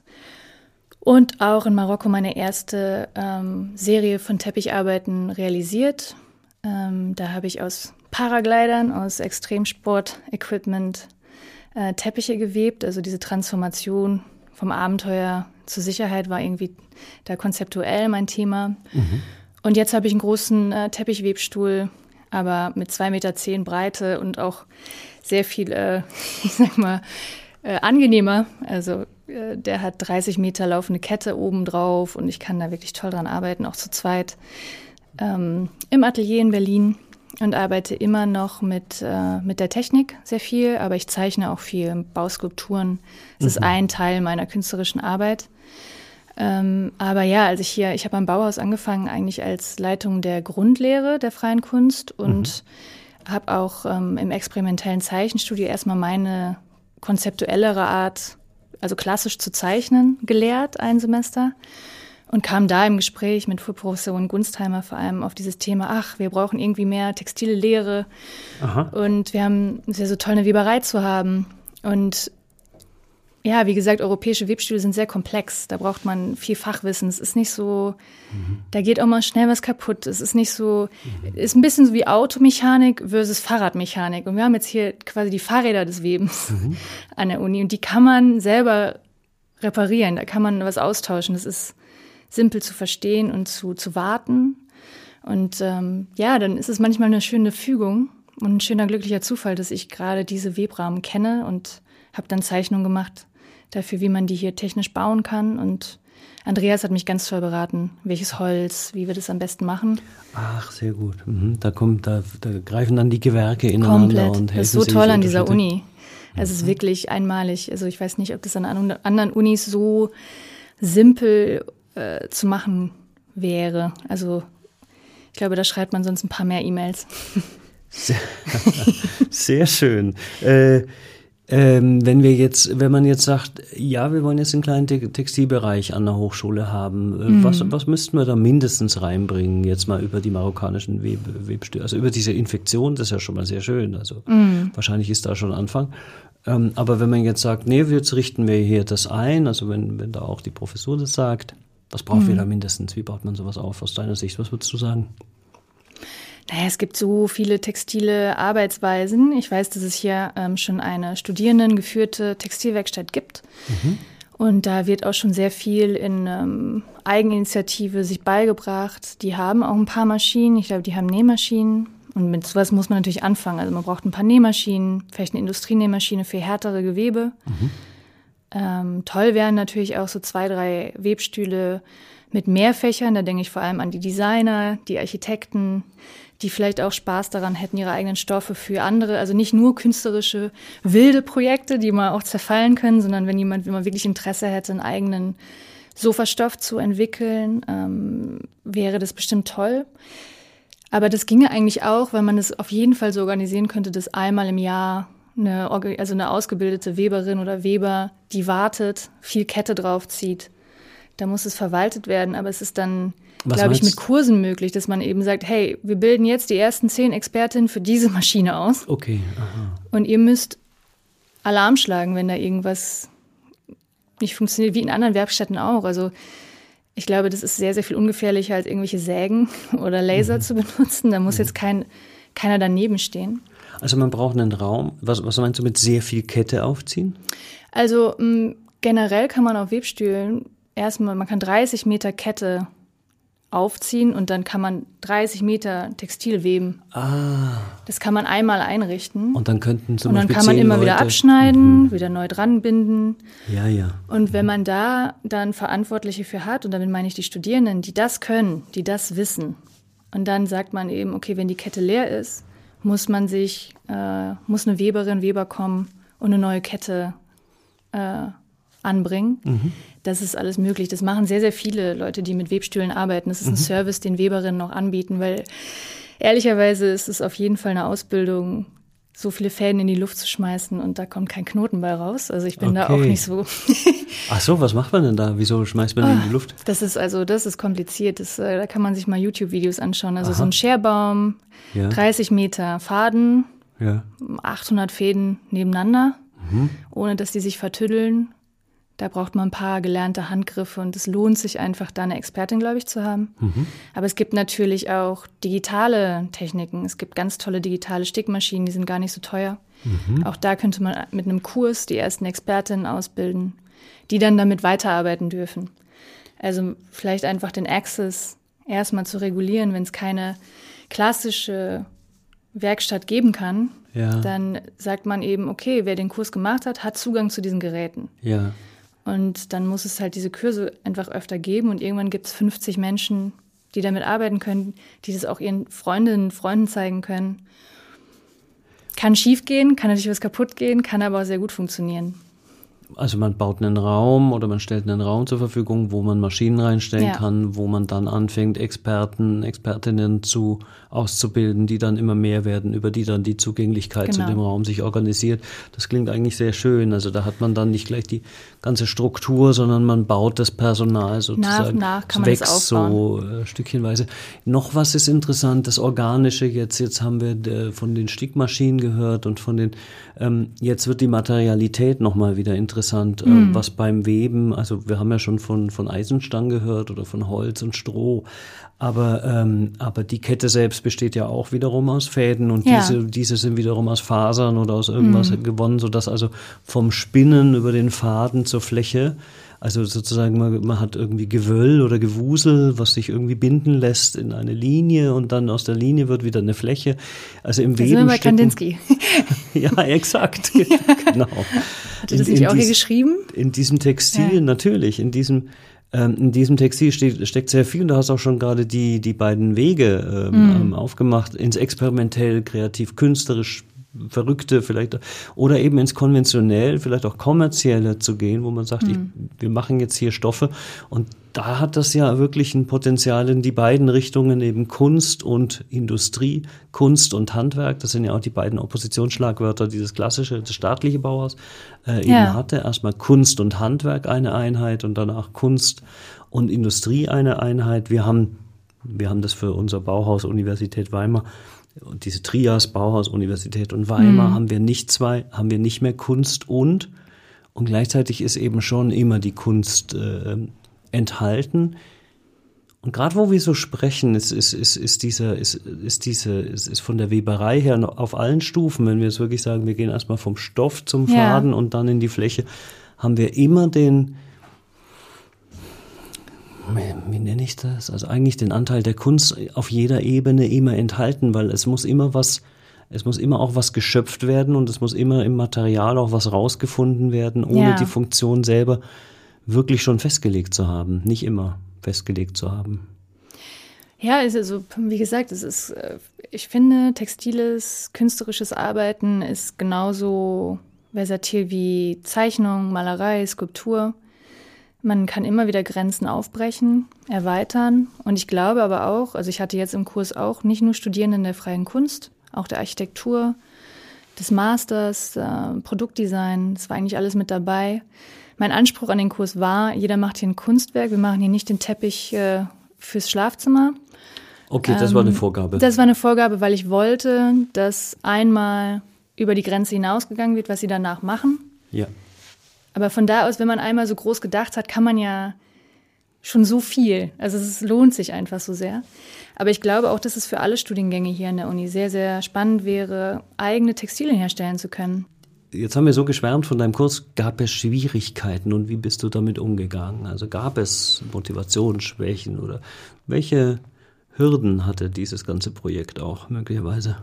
und auch in Marokko meine erste ähm, Serie von Teppicharbeiten realisiert. Ähm, da habe ich aus Paraglidern, aus Extremsport-Equipment äh, Teppiche gewebt. Also diese Transformation vom Abenteuer zur Sicherheit war irgendwie da konzeptuell mein Thema. Mhm. Und jetzt habe ich einen großen äh, Teppichwebstuhl, aber mit zwei Meter zehn Breite und auch sehr viel, äh, ich sag mal, äh, angenehmer. Also äh, der hat dreißig Meter laufende Kette oben drauf und ich kann da wirklich toll dran arbeiten, auch zu zweit. Ähm, im Atelier in Berlin und arbeite immer noch mit, äh, mit der Technik sehr viel, aber ich zeichne auch viel, Bauskulpturen. Das mhm. ist ein Teil meiner künstlerischen Arbeit. Ähm, aber ja, also ich hier, ich habe am Bauhaus angefangen eigentlich als Leitung der Grundlehre der freien Kunst und mhm. habe auch ähm, im experimentellen Zeichenstudio erstmal meine konzeptuellere Art, also klassisch zu zeichnen, gelehrt ein Semester und kam da im Gespräch mit Professorin Gunstheimer vor allem auf dieses Thema, ach, wir brauchen irgendwie mehr textile Lehre Aha. und wir haben, es wäre so toll, eine Weberei zu haben und ja, wie gesagt, europäische Webstühle sind sehr komplex. Da braucht man viel Fachwissen. Es ist nicht so, mhm. da geht auch mal schnell was kaputt. Es ist nicht so, mhm. ist ein bisschen so wie Automechanik versus Fahrradmechanik. Und wir haben jetzt hier quasi die Fahrräder des Webens mhm. an der Uni. Und die kann man selber reparieren. Da kann man was austauschen. Das ist simpel zu verstehen und zu, zu warten. Und ähm, ja, dann ist es manchmal eine schöne Fügung und ein schöner, glücklicher Zufall, dass ich gerade diese Webrahmen kenne und habe dann Zeichnungen gemacht dafür, wie man die hier technisch bauen kann. Und Andreas hat mich ganz toll beraten, welches Holz, wie wir das am besten machen. Ach, sehr gut. Mhm. Da kommt, da, da greifen dann die Gewerke ineinander. Komplett. Und helfen das ist so sich toll an dieser Uni. Mhm. Es ist wirklich einmalig. Also ich weiß nicht, ob das an anderen Unis so simpel äh, zu machen wäre. Also ich glaube, da schreibt man sonst ein paar mehr E-Mails. Sehr, sehr schön. Äh, Ähm, wenn wir jetzt, wenn man jetzt sagt, ja, wir wollen jetzt einen kleinen Te- Textilbereich an der Hochschule haben, äh, mhm. was, was müssten wir da mindestens reinbringen, jetzt mal über die marokkanischen Web, Webstühle, also über diese Infektion, das ist ja schon mal sehr schön, also mhm. wahrscheinlich ist da schon Anfang. Ähm, aber wenn man jetzt sagt, nee, jetzt richten wir hier das ein, also wenn, wenn da auch die Professur das sagt, was brauchen mhm. wir da mindestens, wie baut man sowas auf aus deiner Sicht, was würdest du sagen? Naja, es gibt so viele textile Arbeitsweisen. Ich weiß, dass es hier ähm, schon eine studierendengeführte Textilwerkstatt gibt. Mhm. Und da wird auch schon sehr viel in ähm, Eigeninitiative sich beigebracht. Die haben auch ein paar Maschinen. Ich glaube, die haben Nähmaschinen. Und mit sowas muss man natürlich anfangen. Also man braucht ein paar Nähmaschinen, vielleicht eine Industrienähmaschine für härtere Gewebe. Mhm. Ähm, toll wären natürlich auch so zwei, drei Webstühle mit mehr Fächern. Da denke ich vor allem an die Designer, die Architekten, die vielleicht auch Spaß daran hätten, ihre eigenen Stoffe für andere, also nicht nur künstlerische, wilde Projekte, die mal auch zerfallen können, sondern wenn jemand, wenn man wirklich Interesse hätte, einen eigenen Sofastoff zu entwickeln, ähm, wäre das bestimmt toll. Aber das ginge eigentlich auch, weil man es auf jeden Fall so organisieren könnte, dass einmal im Jahr eine, also eine ausgebildete Weberin oder Weber, die wartet, viel Kette draufzieht. Da muss es verwaltet werden, aber es ist dann, glaube ich, mit Kursen möglich, dass man eben sagt, hey, wir bilden jetzt die ersten zehn Expertinnen für diese Maschine aus. Okay, aha. Und ihr müsst Alarm schlagen, wenn da irgendwas nicht funktioniert, wie in anderen Werkstätten auch. Also ich glaube, das ist sehr, sehr viel ungefährlicher, als irgendwelche Sägen oder Laser mhm. zu benutzen. Da muss mhm. jetzt kein, keiner daneben stehen. Also man braucht einen Raum. Was, was meinst du mit sehr viel Kette aufziehen? Also mh, generell kann man auf Webstühlen erstmal, man kann dreißig Meter Kette aufziehen und dann kann man dreißig Meter Textil weben. Ah. Das kann man einmal einrichten. Und dann könnten zum Und dann Beispiel kann man immer Leute wieder abschneiden, mhm. wieder neu dran binden. Ja, ja. Und wenn man da dann Verantwortliche für hat, und damit meine ich die Studierenden, die das können, die das wissen, und dann sagt man eben, okay, wenn die Kette leer ist, muss man sich, äh, muss eine Weberin, Weber kommen und eine neue Kette äh, anbringen. Mhm. Das ist alles möglich. Das machen sehr, sehr viele Leute, die mit Webstühlen arbeiten. Das ist ein mhm. Service, den Weberinnen noch anbieten, weil ehrlicherweise ist es auf jeden Fall eine Ausbildung, so viele Fäden in die Luft zu schmeißen und da kommt kein Knoten bei raus. Also ich bin okay. da auch nicht so. Ach so, was macht man denn da? Wieso schmeißt man oh, in die Luft? Das ist also, das ist kompliziert. Das, äh, da kann man sich mal YouTube-Videos anschauen. Also Aha. so ein Scherbaum, ja. dreißig Meter Faden, ja. achthundert Fäden nebeneinander, mhm. ohne dass die sich vertüddeln. Da braucht man ein paar gelernte Handgriffe und es lohnt sich einfach, da eine Expertin, glaube ich, zu haben. Mhm. Aber es gibt natürlich auch digitale Techniken. Es gibt ganz tolle digitale Stickmaschinen, die sind gar nicht so teuer. Mhm. Auch da könnte man mit einem Kurs die ersten Expertinnen ausbilden, die dann damit weiterarbeiten dürfen. Also vielleicht einfach den Access erstmal zu regulieren, wenn es keine klassische Werkstatt geben kann, ja. dann sagt man eben, okay, wer den Kurs gemacht hat, hat Zugang zu diesen Geräten. Ja. Und dann muss es halt diese Kurse einfach öfter geben und irgendwann gibt es fünfzig Menschen, die damit arbeiten können, die das auch ihren Freundinnen und Freunden zeigen können. Kann schief gehen, kann natürlich was kaputt gehen, kann aber auch sehr gut funktionieren. Also man baut einen Raum oder man stellt einen Raum zur Verfügung, wo man Maschinen reinstellen ja. kann, wo man dann anfängt, Experten, Expertinnen zu auszubilden, die dann immer mehr werden, über die dann die Zugänglichkeit genau. zu dem Raum sich organisiert. Das klingt eigentlich sehr schön. Also da hat man dann nicht gleich die ganze Struktur, sondern man baut das Personal sozusagen. Nach, nach kann man das aufbauen. So äh, stückchenweise. Noch was ist interessant, das Organische jetzt. Jetzt haben wir äh, von den Stickmaschinen gehört und von den, ähm, jetzt wird die Materialität nochmal wieder interessant. interessant, Mhm. äh, was beim Weben, also wir haben ja schon von, von Eisenstangen gehört oder von Holz und Stroh, aber, ähm, aber die Kette selbst besteht ja auch wiederum aus Fäden und Ja. diese, diese sind wiederum aus Fasern oder aus irgendwas mhm. gewonnen, sodass also vom Spinnen über den Faden zur Fläche, also sozusagen man, man hat irgendwie Gewöll oder Gewusel, was sich irgendwie binden lässt in eine Linie und dann aus der Linie wird wieder eine Fläche. Also im Da Weben sind wir bei stecken, Kandinsky. ja, exakt, genau. Hatte das nicht auch hier geschrieben? In diesem Textil, Ja. natürlich, in diesem ähm, in diesem Textil steht, steckt sehr viel und du hast auch schon gerade die die beiden Wege ähm, Mm. aufgemacht, ins experimentell, kreativ, künstlerisch Verrückte vielleicht oder eben ins konventionell, vielleicht auch kommerzielle zu gehen, wo man sagt, Mhm. ich, wir machen jetzt hier Stoffe und da hat das ja wirklich ein Potenzial in die beiden Richtungen, eben Kunst und Industrie, Kunst und Handwerk, das sind ja auch die beiden Oppositionsschlagwörter, dieses klassische, das staatliche Bauhaus äh, eben Ja. hatte. Erstmal Kunst und Handwerk eine Einheit und danach Kunst und Industrie eine Einheit. Wir haben, wir haben das für unser Bauhaus Universität Weimar und diese Trias, Bauhaus, Universität und Weimar, Mhm. haben wir nicht zwei, haben wir nicht mehr Kunst und, und gleichzeitig ist eben schon immer die Kunst äh, enthalten. Und gerade wo wir so sprechen, ist, ist, ist, ist dieser, ist, ist diese, ist, ist von der Weberei her noch auf allen Stufen, wenn wir jetzt wirklich sagen, wir gehen erstmal vom Stoff zum Ja. Faden und dann in die Fläche, haben wir immer den, wie nenne ich das? Also eigentlich den Anteil der Kunst auf jeder Ebene immer enthalten, weil es muss immer was, es muss immer auch was geschöpft werden und es muss immer im Material auch was rausgefunden werden, ohne Ja. die Funktion selber wirklich schon festgelegt zu haben, nicht immer festgelegt zu haben. Ja, ist also, wie gesagt, es ist, äh, ich finde, textiles, künstlerisches Arbeiten ist genauso versatil wie Zeichnung, Malerei, Skulptur. Man kann immer wieder Grenzen aufbrechen, erweitern. Und ich glaube aber auch, also ich hatte jetzt im Kurs auch nicht nur Studierende der freien Kunst, auch der Architektur, des Masters, äh, Produktdesign, das war eigentlich alles mit dabei. Mein Anspruch an den Kurs war, jeder macht hier ein Kunstwerk, wir machen hier nicht den Teppich äh, fürs Schlafzimmer. Okay, das Ähm, war eine Vorgabe. Das war eine Vorgabe, weil ich wollte, dass einmal über die Grenze hinausgegangen wird, was sie danach machen. Ja. Aber von da aus, wenn man einmal so groß gedacht hat, kann man ja schon so viel. Also es lohnt sich einfach so sehr. Aber ich glaube auch, dass es für alle Studiengänge hier an der Uni sehr, sehr spannend wäre, eigene Textilien herstellen zu können. Jetzt haben wir so geschwärmt von deinem Kurs. Gab es Schwierigkeiten und wie bist du damit umgegangen? Also gab es Motivationsschwächen oder welche Hürden hatte dieses ganze Projekt auch möglicherweise?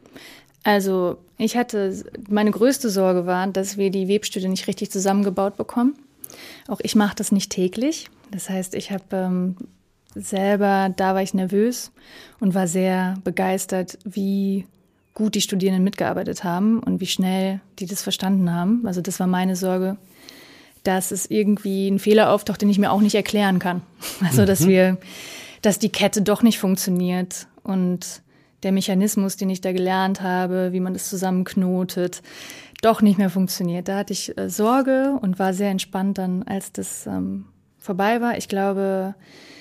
Also ich hatte, meine größte Sorge war, dass wir die Webstühle nicht richtig zusammengebaut bekommen. Auch ich mache das nicht täglich. Das heißt, ich habe ähm, selber, da war ich nervös und war sehr begeistert, wie gut die Studierenden mitgearbeitet haben und wie schnell die das verstanden haben. Also das war meine Sorge, dass es irgendwie ein Fehler auftaucht, den ich mir auch nicht erklären kann. Also dass wir, dass die Kette doch nicht funktioniert und der Mechanismus, den ich da gelernt habe, wie man das zusammenknotet, doch nicht mehr funktioniert. Da hatte ich äh, Sorge und war sehr entspannt dann, als das ähm, vorbei war. Ich glaube,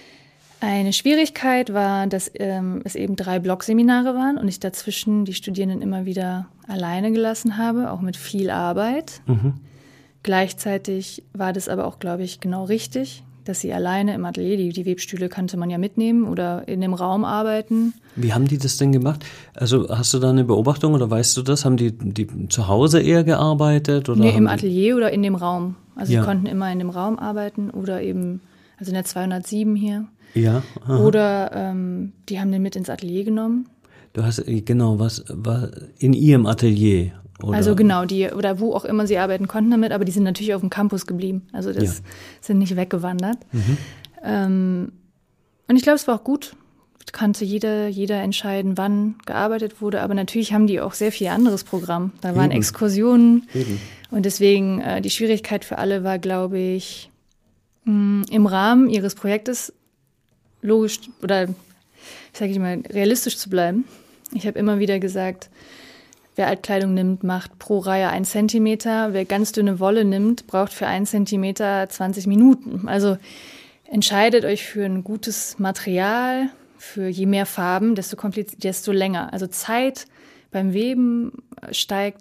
eine Schwierigkeit war, dass ähm, es eben drei Blockseminare waren und ich dazwischen die Studierenden immer wieder alleine gelassen habe, auch mit viel Arbeit. Mhm. Gleichzeitig war das aber auch, glaube ich, genau richtig, dass sie alleine im Atelier, die, die Webstühle kannte man ja mitnehmen oder in dem Raum arbeiten. Wie haben die das denn gemacht? Also hast du da eine Beobachtung oder weißt du das? Haben die, die zu Hause eher gearbeitet? Oder Nee, haben im die- Atelier oder in dem Raum. Also Ja. sie konnten immer in dem Raum arbeiten oder eben, also in der zweihundertsieben hier. Ja. aha. Oder ähm, die haben den mit ins Atelier genommen. Du hast, äh, genau, was war in ihrem Atelier? Oder? Also genau, die oder wo auch immer sie arbeiten konnten damit, aber die sind natürlich auf dem Campus geblieben. Also das Ja. sind nicht weggewandert. Mhm. Ähm, und ich glaube, es war auch gut. Konnte jeder, jeder entscheiden, wann gearbeitet wurde. Aber natürlich haben die auch sehr viel anderes Programm. Da waren Eben. Exkursionen. Eben. Und deswegen, äh, die Schwierigkeit für alle war, glaube ich, mh, im Rahmen ihres Projektes logisch oder, sage ich mal, realistisch zu bleiben. Ich habe immer wieder gesagt, wer Altkleidung nimmt, macht pro Reihe ein Zentimeter. Wer ganz dünne Wolle nimmt, braucht für einen Zentimeter zwanzig Minuten. Also entscheidet euch für ein gutes Material, für je mehr Farben, desto kompliz- desto länger. Also Zeit beim Weben steigt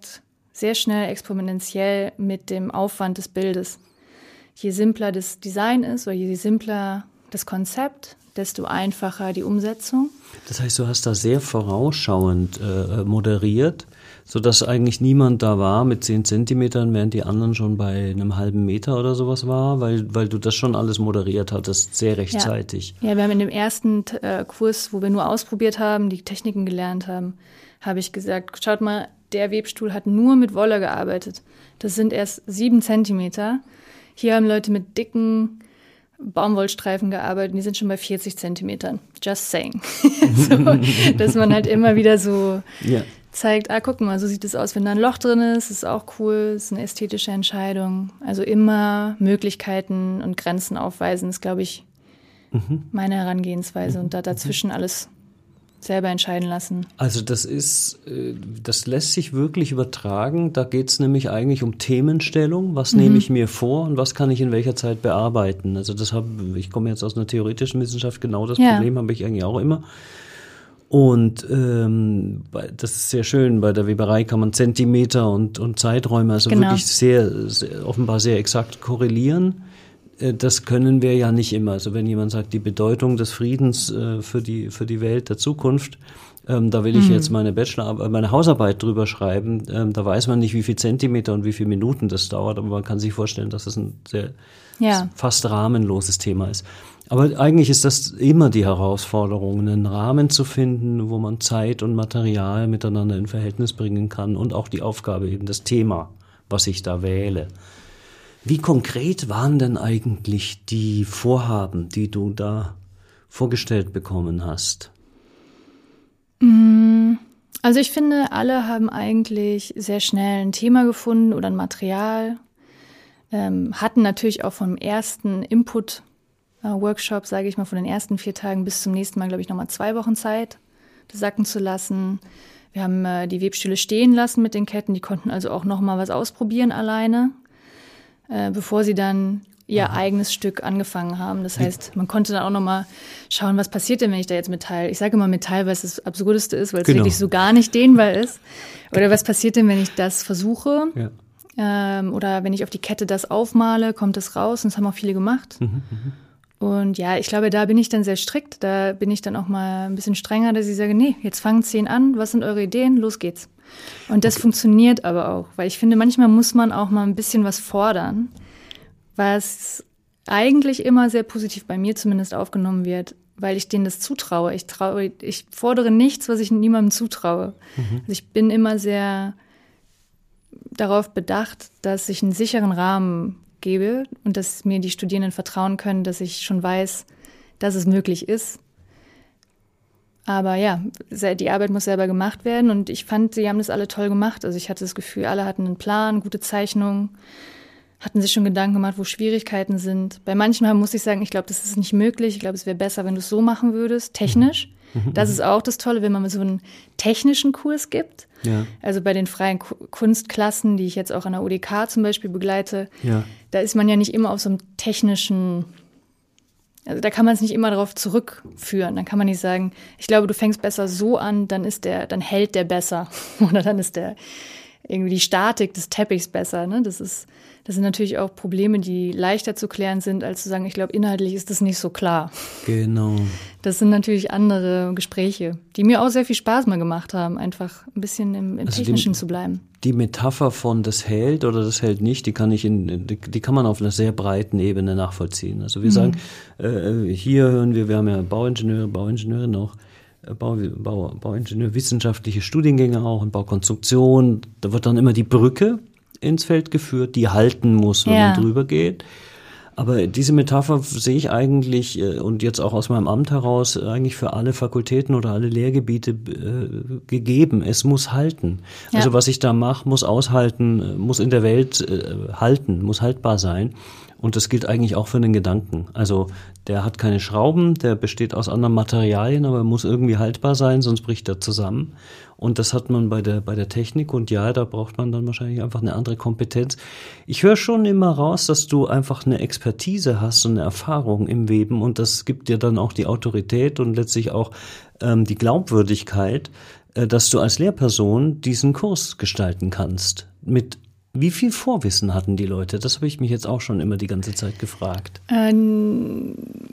sehr schnell exponentiell mit dem Aufwand des Bildes. Je simpler das Design ist oder je simpler das Konzept, desto einfacher die Umsetzung. Das heißt, du hast da sehr vorausschauend äh, moderiert, sodass eigentlich niemand da war mit zehn Zentimetern, während die anderen schon bei einem halben Meter oder sowas war, weil, weil du das schon alles moderiert hattest, sehr rechtzeitig. Ja, ja, wir haben in dem ersten äh, Kurs, wo wir nur ausprobiert haben, die Techniken gelernt haben, habe ich gesagt, schaut mal, der Webstuhl hat nur mit Wolle gearbeitet. Das sind erst sieben Zentimeter. Hier haben Leute mit dicken Baumwollstreifen gearbeitet, die sind schon bei vierzig Zentimetern. Just saying. So, dass man halt immer wieder so Ja. zeigt, ah, guck mal, so sieht es aus, wenn da ein Loch drin ist, ist auch cool, ist eine ästhetische Entscheidung. Also immer Möglichkeiten und Grenzen aufweisen, ist, glaube ich, Mhm. meine Herangehensweise und da dazwischen alles selber entscheiden lassen. Also das ist, äh, das lässt sich wirklich übertragen. Da geht es nämlich eigentlich um Themenstellung. Was Mhm. nehme ich mir vor und was kann ich in welcher Zeit bearbeiten? Also das habe ich komme jetzt aus einer theoretischen Wissenschaft. Genau das Ja. Problem habe ich eigentlich auch immer. Und ähm, bei- das ist sehr schön. Bei der Weberei kann man Zentimeter und und Zeiträume also Genau. wirklich sehr, sehr offenbar sehr exakt korrelieren. Äh, Das können wir ja nicht immer. Also wenn jemand sagt, die Bedeutung des Friedens äh, für die für die Welt der Zukunft, ähm, da will ich Mhm. jetzt meine Bachelorarbeit, meine Hausarbeit drüber schreiben. Ähm, da weiß man nicht, wie viel Zentimeter und wie viele Minuten das dauert, aber man kann sich vorstellen, dass es ein sehr Ja. fast rahmenloses Thema ist. Aber eigentlich ist das immer die Herausforderung, einen Rahmen zu finden, wo man Zeit und Material miteinander in Verhältnis bringen kann und auch die Aufgabe, eben das Thema, was ich da wähle. Wie konkret waren denn eigentlich die Vorhaben, die du da vorgestellt bekommen hast? Also ich finde, alle haben eigentlich sehr schnell ein Thema gefunden oder ein Material, ähm, hatten natürlich auch vom ersten Input-Workshop, sage ich mal, von den ersten vier Tagen bis zum nächsten Mal, glaube ich, nochmal zwei Wochen Zeit, das sacken zu lassen. Wir haben äh, die Webstühle stehen lassen mit den Ketten, die konnten also auch nochmal was ausprobieren alleine, äh, bevor sie dann ihr eigenes Stück angefangen haben. Das heißt, man konnte dann auch nochmal schauen, was passiert denn, wenn ich da jetzt Metall, ich sage immer Metall, weil es das Absurdeste ist, weil es Genau. wirklich so gar nicht dehnbar ist. Oder was passiert denn, wenn ich das versuche? Ja. Ähm, oder wenn ich auf die Kette das aufmale, kommt das raus? Und das haben auch viele gemacht. Und ja, ich glaube, da bin ich dann sehr strikt. Da bin ich dann auch mal ein bisschen strenger, dass ich sage, nee, jetzt fangen zehn an. Was sind eure Ideen? Los geht's. Und das funktioniert aber auch. Weil ich finde, manchmal muss man auch mal ein bisschen was fordern, was eigentlich immer sehr positiv bei mir zumindest aufgenommen wird, weil ich denen das zutraue. Ich traue, ich fordere nichts, was ich niemandem zutraue. Also ich bin immer sehr darauf bedacht, dass ich einen sicheren Rahmen gebe und dass mir die Studierenden vertrauen können, dass ich schon weiß, dass es möglich ist. Aber ja, die Arbeit muss selber gemacht werden und ich fand, sie haben das alle toll gemacht. Also ich hatte das Gefühl, alle hatten einen Plan, gute Zeichnungen, hatten sich schon Gedanken gemacht, wo Schwierigkeiten sind. Bei manchen muss ich sagen, ich glaube, das ist nicht möglich. Ich glaube, es wäre besser, wenn du es so machen würdest, technisch. Das ist auch das Tolle, wenn man so einen technischen Kurs gibt. Ja. Also bei den freien Ku- Kunstklassen, die ich jetzt auch an der U D K zum Beispiel begleite, Ja. da ist man ja nicht immer auf so einem technischen, also da kann man es nicht immer darauf zurückführen. Dann kann man nicht sagen, ich glaube, du fängst besser so an, dann ist der, dann hält der besser. Oder dann ist der irgendwie die Statik des Teppichs besser. Ne? Das ist, das sind natürlich auch Probleme, die leichter zu klären sind, als zu sagen, ich glaube, inhaltlich ist das nicht so klar. Genau. Das sind natürlich andere Gespräche, die mir auch sehr viel Spaß mal gemacht haben, einfach ein bisschen im, im Also die- Technischen zu bleiben. Die Metapher von das hält oder das hält nicht, die kann ich in, die, die kann man auf einer sehr breiten Ebene nachvollziehen. Also wir sagen, äh, hier hören wir, wir haben ja Bauingenieure, Bauingenieure noch, äh, Bau, Bau, Bauingenieur, wissenschaftliche Studiengänge auch und Baukonstruktion. Da wird dann immer die Brücke ins Feld geführt, die halten muss, wenn Ja. man drüber geht. Aber diese Metapher sehe ich eigentlich äh, und jetzt auch aus meinem Amt heraus äh, eigentlich für alle Fakultäten oder alle Lehrgebiete äh, gegeben. Es muss halten. Ja. Also was ich da mache, muss aushalten, äh, muss in der Welt äh, halten, muss haltbar sein. Und das gilt eigentlich auch für den Gedanken. Also der hat keine Schrauben, der besteht aus anderen Materialien, aber er muss irgendwie haltbar sein, sonst bricht er zusammen. Und das hat man bei der bei der Technik und ja, da braucht man dann wahrscheinlich einfach eine andere Kompetenz. Ich höre schon immer raus, dass du einfach eine Expertise hast und eine Erfahrung im Weben und das gibt dir dann auch die Autorität und letztlich auch ähm, die Glaubwürdigkeit, äh, dass du als Lehrperson diesen Kurs gestalten kannst. mit wie viel Vorwissen hatten die Leute? Das habe ich mich jetzt auch schon immer die ganze Zeit gefragt. Ähm,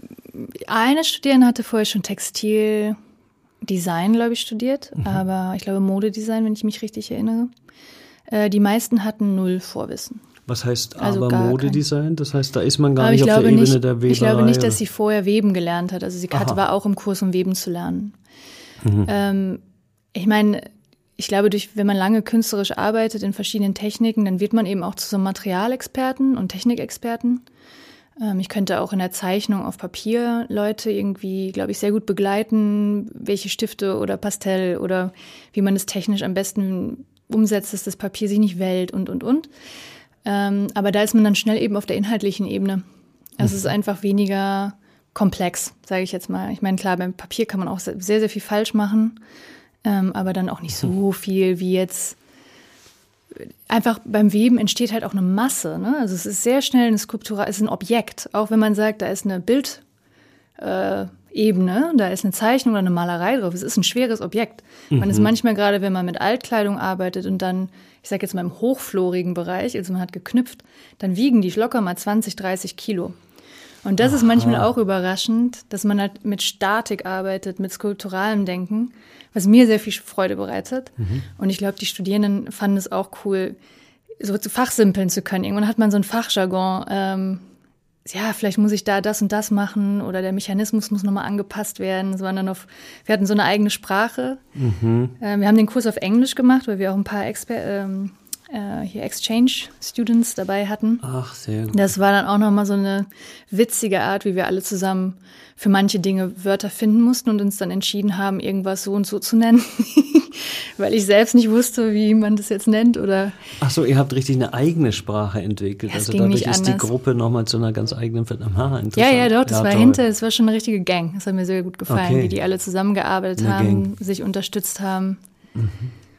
eine Studierende hatte vorher schon Textildesign, glaube ich, studiert, mhm. aber ich glaube Modedesign, wenn ich mich richtig erinnere. Äh, die meisten hatten null Vorwissen. Was heißt also aber Modedesign? Das heißt, da ist man gar aber nicht auf der nicht, Ebene der Weberei. Ich glaube nicht, dass sie vorher Weben gelernt hat. Also sie hatte, war auch im Kurs, um Weben zu lernen. Mhm. Ähm, ich meine, ich glaube, durch, wenn man lange künstlerisch arbeitet in verschiedenen Techniken, dann wird man eben auch zu so einem Materialexperten und Technikexperten. Ähm, ich könnte auch in der Zeichnung auf Papier Leute irgendwie, glaube ich, sehr gut begleiten, welche Stifte oder Pastell oder wie man es technisch am besten umsetzt, dass das Papier sich nicht wellt und, und, und. Ähm, aber da ist man dann schnell eben auf der inhaltlichen Ebene. Also mhm. es ist einfach weniger komplex, sage ich jetzt mal. Ich meine, klar, beim Papier kann man auch sehr, sehr viel falsch machen. Ähm, aber dann auch nicht so viel wie jetzt. Einfach beim Weben entsteht halt auch eine Masse. Ne? Also es ist sehr schnell eine Skulptur, es ist ein Objekt. Auch wenn man sagt, da ist eine Bildebene, äh, da ist eine Zeichnung oder eine Malerei drauf. Es ist ein schweres Objekt. Mhm. Man ist manchmal gerade, wenn man mit Altkleidung arbeitet und dann, ich sage jetzt mal im hochflorigen Bereich, also man hat geknüpft, dann wiegen die locker mal zwanzig, dreißig Kilo. Und das Aha. ist manchmal auch überraschend, dass man halt mit Statik arbeitet, mit skulpturalem Denken, was mir sehr viel Freude bereitet. Mhm. Und ich glaube, die Studierenden fanden es auch cool, so zu fachsimpeln zu können. Irgendwann hat man so ein Fachjargon, ähm, ja, vielleicht muss ich da das und das machen oder der Mechanismus muss nochmal angepasst werden. Es waren dann auf, wir hatten so eine eigene Sprache. Mhm. Ähm, wir haben den Kurs auf Englisch gemacht, weil wir auch ein paar Exper- ähm, äh, hier Exchange-Students dabei hatten. Ach, sehr gut. Das war dann auch nochmal so eine witzige Art, wie wir alle zusammen für manche Dinge Wörter finden mussten und uns dann entschieden haben, irgendwas so und so zu nennen. Weil ich selbst nicht wusste, wie man das jetzt nennt. Oder Ach so, ihr habt richtig eine eigene Sprache entwickelt. Ja, also dadurch ist anders. Die Gruppe nochmal zu einer ganz eigenen... Aha, interessant. Ja, ja, doch, das ja, war toll. hinter, das war schon eine richtige Gang. Das hat mir sehr gut gefallen, okay. wie die alle zusammengearbeitet eine haben, Gang. Sich unterstützt haben. Mhm.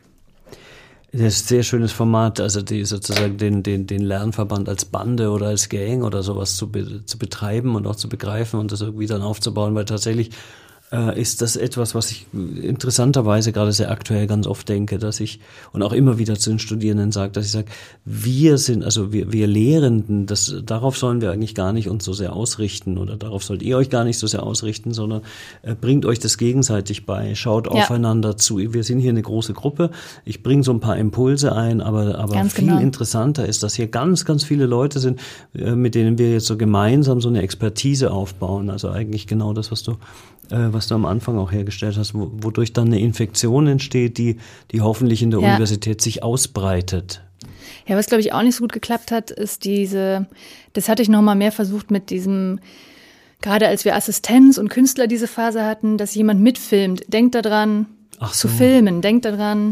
Das ist ein sehr schönes Format, also die sozusagen den, den, den Lernverband als Bande oder als Gang oder sowas zu, be, zu betreiben und auch zu begreifen und das irgendwie dann aufzubauen, weil tatsächlich äh, ist das etwas, was ich interessanterweise gerade sehr aktuell ganz oft denke, dass ich und auch immer wieder zu den Studierenden sage, dass ich sage, wir sind, also wir, wir Lehrenden, das, darauf sollen wir eigentlich gar nicht uns so sehr ausrichten oder darauf sollt ihr euch gar nicht so sehr ausrichten, sondern äh, bringt euch das gegenseitig bei, schaut ja. aufeinander zu. Wir sind hier eine große Gruppe, ich bringe so ein paar Impulse ein, aber, aber ganz viel genau. interessanter ist, dass hier ganz, ganz viele Leute sind, äh, mit denen wir jetzt so gemeinsam so eine Expertise aufbauen, also eigentlich genau das, was du äh, was du am Anfang auch hergestellt hast, wo, wodurch dann eine Infektion entsteht, die, die hoffentlich in der ja. Universität sich ausbreitet. Ja, was glaube ich auch nicht so gut geklappt hat, ist diese, das hatte ich noch mal mehr versucht mit diesem, gerade als wir Assistenz und Künstler diese Phase hatten, dass jemand mitfilmt, denkt daran, Ach so. zu filmen, denkt daran,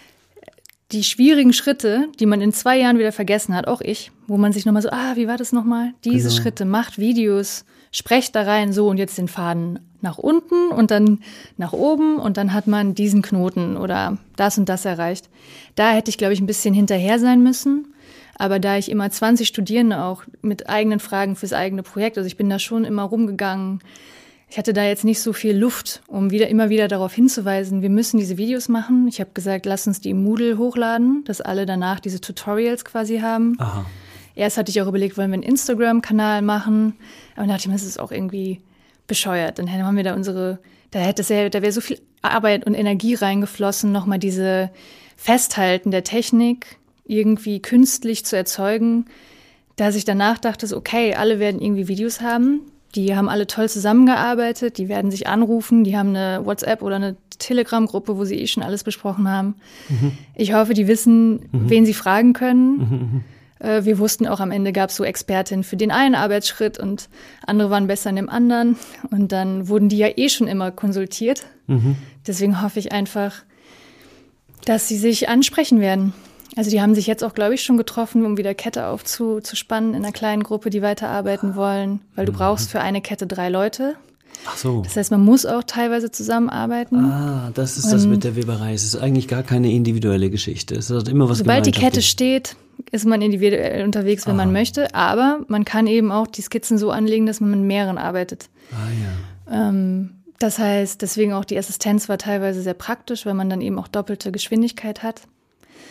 die schwierigen Schritte, die man in zwei Jahren wieder vergessen hat, auch ich, wo man sich noch mal so, ah, wie war das noch mal? Diese genau. Schritte, macht Videos, sprecht da rein, so und jetzt den Faden nach unten und dann nach oben und dann hat man diesen Knoten oder das und das erreicht. Da hätte ich, glaube ich, ein bisschen hinterher sein müssen. Aber da ich immer zwanzig Studierende auch mit eigenen Fragen fürs eigene Projekt, also ich bin da schon immer rumgegangen. Ich hatte da jetzt nicht so viel Luft, um wieder immer wieder darauf hinzuweisen, wir müssen diese Videos machen. Ich habe gesagt, lass uns die im Moodle hochladen, dass alle danach diese Tutorials quasi haben. Aha. Erst hatte ich auch überlegt, wollen wir einen Instagram-Kanal machen. Aber dann dachte ich mir, das ist auch irgendwie bescheuert. Dann haben wir da unsere, da hätte es ja, da wäre so viel Arbeit und Energie reingeflossen, nochmal diese Festhalten der Technik irgendwie künstlich zu erzeugen, dass ich danach dachte, so, okay, alle werden irgendwie Videos haben, die haben alle toll zusammengearbeitet, die werden sich anrufen, die haben eine WhatsApp oder eine Telegram-Gruppe, wo sie eh schon alles besprochen haben. Mhm. Ich hoffe, die wissen, mhm. wen sie fragen können. Mhm. Wir wussten auch, am Ende gab es so Expertinnen für den einen Arbeitsschritt und andere waren besser in dem anderen. Und dann wurden die ja eh schon immer konsultiert. Mhm. Deswegen hoffe ich einfach, dass sie sich ansprechen werden. Also die haben sich jetzt auch, glaube ich, schon getroffen, um wieder Kette aufzuspannen in einer kleinen Gruppe, die weiterarbeiten wollen. Weil du mhm. brauchst für eine Kette drei Leute. Ach so. Das heißt, man muss auch teilweise zusammenarbeiten. Ah, das ist und das mit der Weberei. Es ist eigentlich gar keine individuelle Geschichte. Es hat immer was Sobald die Kette steht, ist man individuell unterwegs, wenn ah. man möchte. Aber man kann eben auch die Skizzen so anlegen, dass man mit mehreren arbeitet. Ah ja. Ähm, das heißt, deswegen auch die Assistenz war teilweise sehr praktisch, weil man dann eben auch doppelte Geschwindigkeit hat.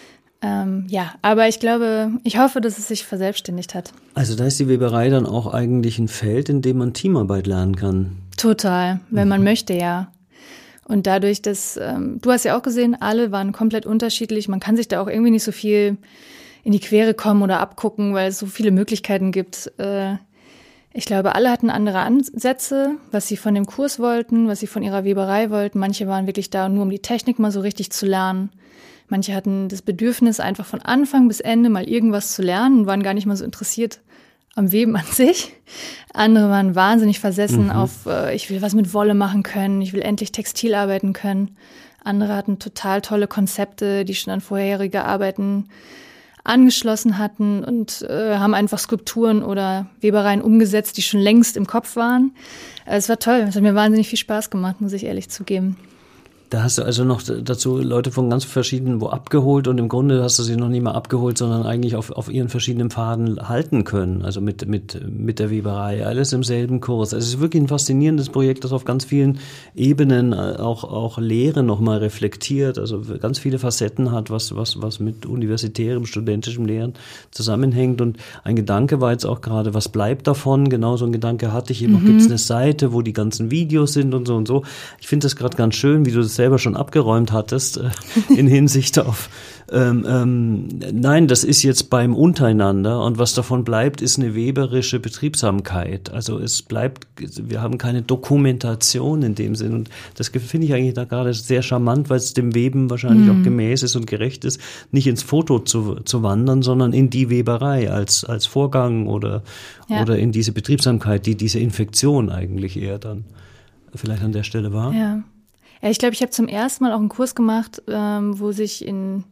Ähm, ja, aber ich glaube, ich hoffe, dass es sich verselbstständigt hat. Also da ist die Weberei dann auch eigentlich ein Feld, in dem man Teamarbeit lernen kann. Total, wenn man möchte, ja. Und dadurch, dass, ähm, du hast ja auch gesehen, alle waren komplett unterschiedlich. Man kann sich da auch irgendwie nicht so viel in die Quere kommen oder abgucken, weil es so viele Möglichkeiten gibt. Äh, ich glaube, alle hatten andere Ansätze, was sie von dem Kurs wollten, was sie von ihrer Weberei wollten. Manche waren wirklich da, nur um die Technik mal so richtig zu lernen. Manche hatten das Bedürfnis, einfach von Anfang bis Ende mal irgendwas zu lernen und waren gar nicht mal so interessiert am Weben an sich. Andere waren wahnsinnig versessen mhm. auf, äh, ich will was mit Wolle machen können, ich will endlich Textil arbeiten können. Andere hatten total tolle Konzepte, die schon an vorherige Arbeiten angeschlossen hatten und äh, haben einfach Skulpturen oder Webereien umgesetzt, die schon längst im Kopf waren. Äh, es war toll, es hat mir wahnsinnig viel Spaß gemacht, muss ich ehrlich zugeben. Da hast du also noch dazu Leute von ganz verschiedenen wo abgeholt und im Grunde hast du sie noch nie mal abgeholt, sondern eigentlich auf, auf ihren verschiedenen Pfaden halten können, also mit, mit, mit der Weberei, alles im selben Kurs. Also es ist wirklich ein faszinierendes Projekt, das auf ganz vielen Ebenen auch, auch Lehre nochmal reflektiert, also ganz viele Facetten hat, was, was, was mit universitärem, studentischem Lehren zusammenhängt. Und ein Gedanke war jetzt auch gerade, was bleibt davon? Genau so ein Gedanke hatte ich eben, mhm. gibt es eine Seite, wo die ganzen Videos sind und so und so. Ich finde das gerade ganz schön, wie du das selber schon abgeräumt hattest, äh, in Hinsicht auf, ähm, ähm, nein, das ist jetzt beim Untereinander und was davon bleibt, ist eine weberische Betriebsamkeit. Also es bleibt, wir haben keine Dokumentation in dem Sinn und das finde ich eigentlich da gerade sehr charmant, weil es dem Weben wahrscheinlich mhm. auch gemäß ist und gerecht ist, nicht ins Foto zu, zu wandern, sondern in die Weberei als, als Vorgang oder, ja. oder in diese Betriebsamkeit, die diese Infektion eigentlich eher dann vielleicht an der Stelle war. Ja. Ja, ich glaube, ich habe zum ersten Mal auch einen Kurs gemacht, ähm, wo sich in,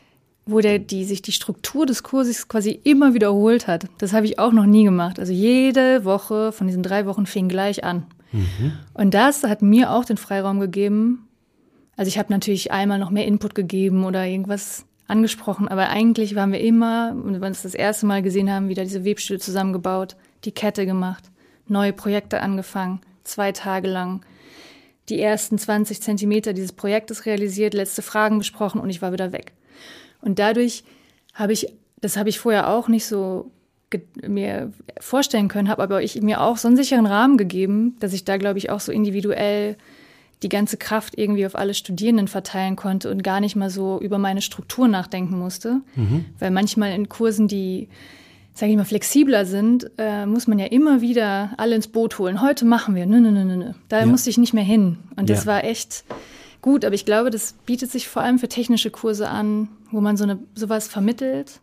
wo der, die, sich die Struktur des Kurses quasi immer wiederholt hat. Das habe ich auch noch nie gemacht. Also jede Woche von diesen drei Wochen fing gleich an. Mhm. Und das hat mir auch den Freiraum gegeben. Also ich habe natürlich einmal noch mehr Input gegeben oder irgendwas angesprochen, aber eigentlich waren wir immer, wenn wir uns das erste Mal gesehen haben, wieder diese Webstühle zusammengebaut, die Kette gemacht, neue Projekte angefangen, zwei Tage lang. Die ersten zwanzig Zentimeter dieses Projektes realisiert, letzte Fragen besprochen und ich war wieder weg. Und dadurch habe ich, das habe ich vorher auch nicht so ge- mir vorstellen können, habe aber ich mir auch so einen sicheren Rahmen gegeben, dass ich da, glaube ich, auch so individuell die ganze Kraft irgendwie auf alle Studierenden verteilen konnte und gar nicht mal so über meine Struktur nachdenken musste. Mhm. Weil manchmal in Kursen, die sage ich mal, flexibler sind, äh, muss man ja immer wieder alle ins Boot holen. Heute machen wir, nö, nö, nö, nö. Da ja. musste ich nicht mehr hin. Und das ja. war echt gut. Aber ich glaube, das bietet sich vor allem für technische Kurse an, wo man so eine sowas vermittelt.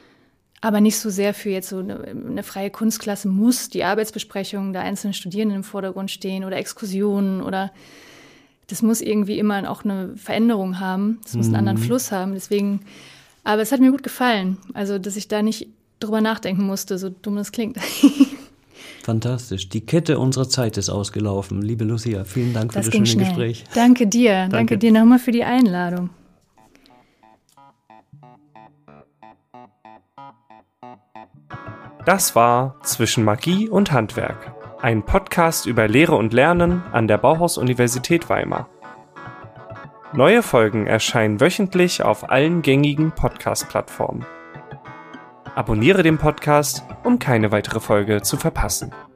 Aber nicht so sehr für jetzt so eine, eine freie Kunstklasse muss die Arbeitsbesprechungen der einzelnen Studierenden im Vordergrund stehen oder Exkursionen oder das muss irgendwie immer auch eine Veränderung haben. Das muss einen mhm. anderen Fluss haben. Deswegen, aber es hat mir gut gefallen. Also, dass ich da nicht drüber nachdenken musste, so dumm das klingt. Fantastisch. Die Kette unserer Zeit ist ausgelaufen. Liebe Lucia, vielen Dank für das, das schöne schnell. Gespräch. Danke dir. Danke, Danke dir nochmal für die Einladung. Das war Zwischen Magie und Handwerk, ein Podcast über Lehre und Lernen an der Bauhaus-Universität Weimar. Neue Folgen erscheinen wöchentlich auf allen gängigen Podcast-Plattformen. Abonniere den Podcast, um keine weitere Folge zu verpassen.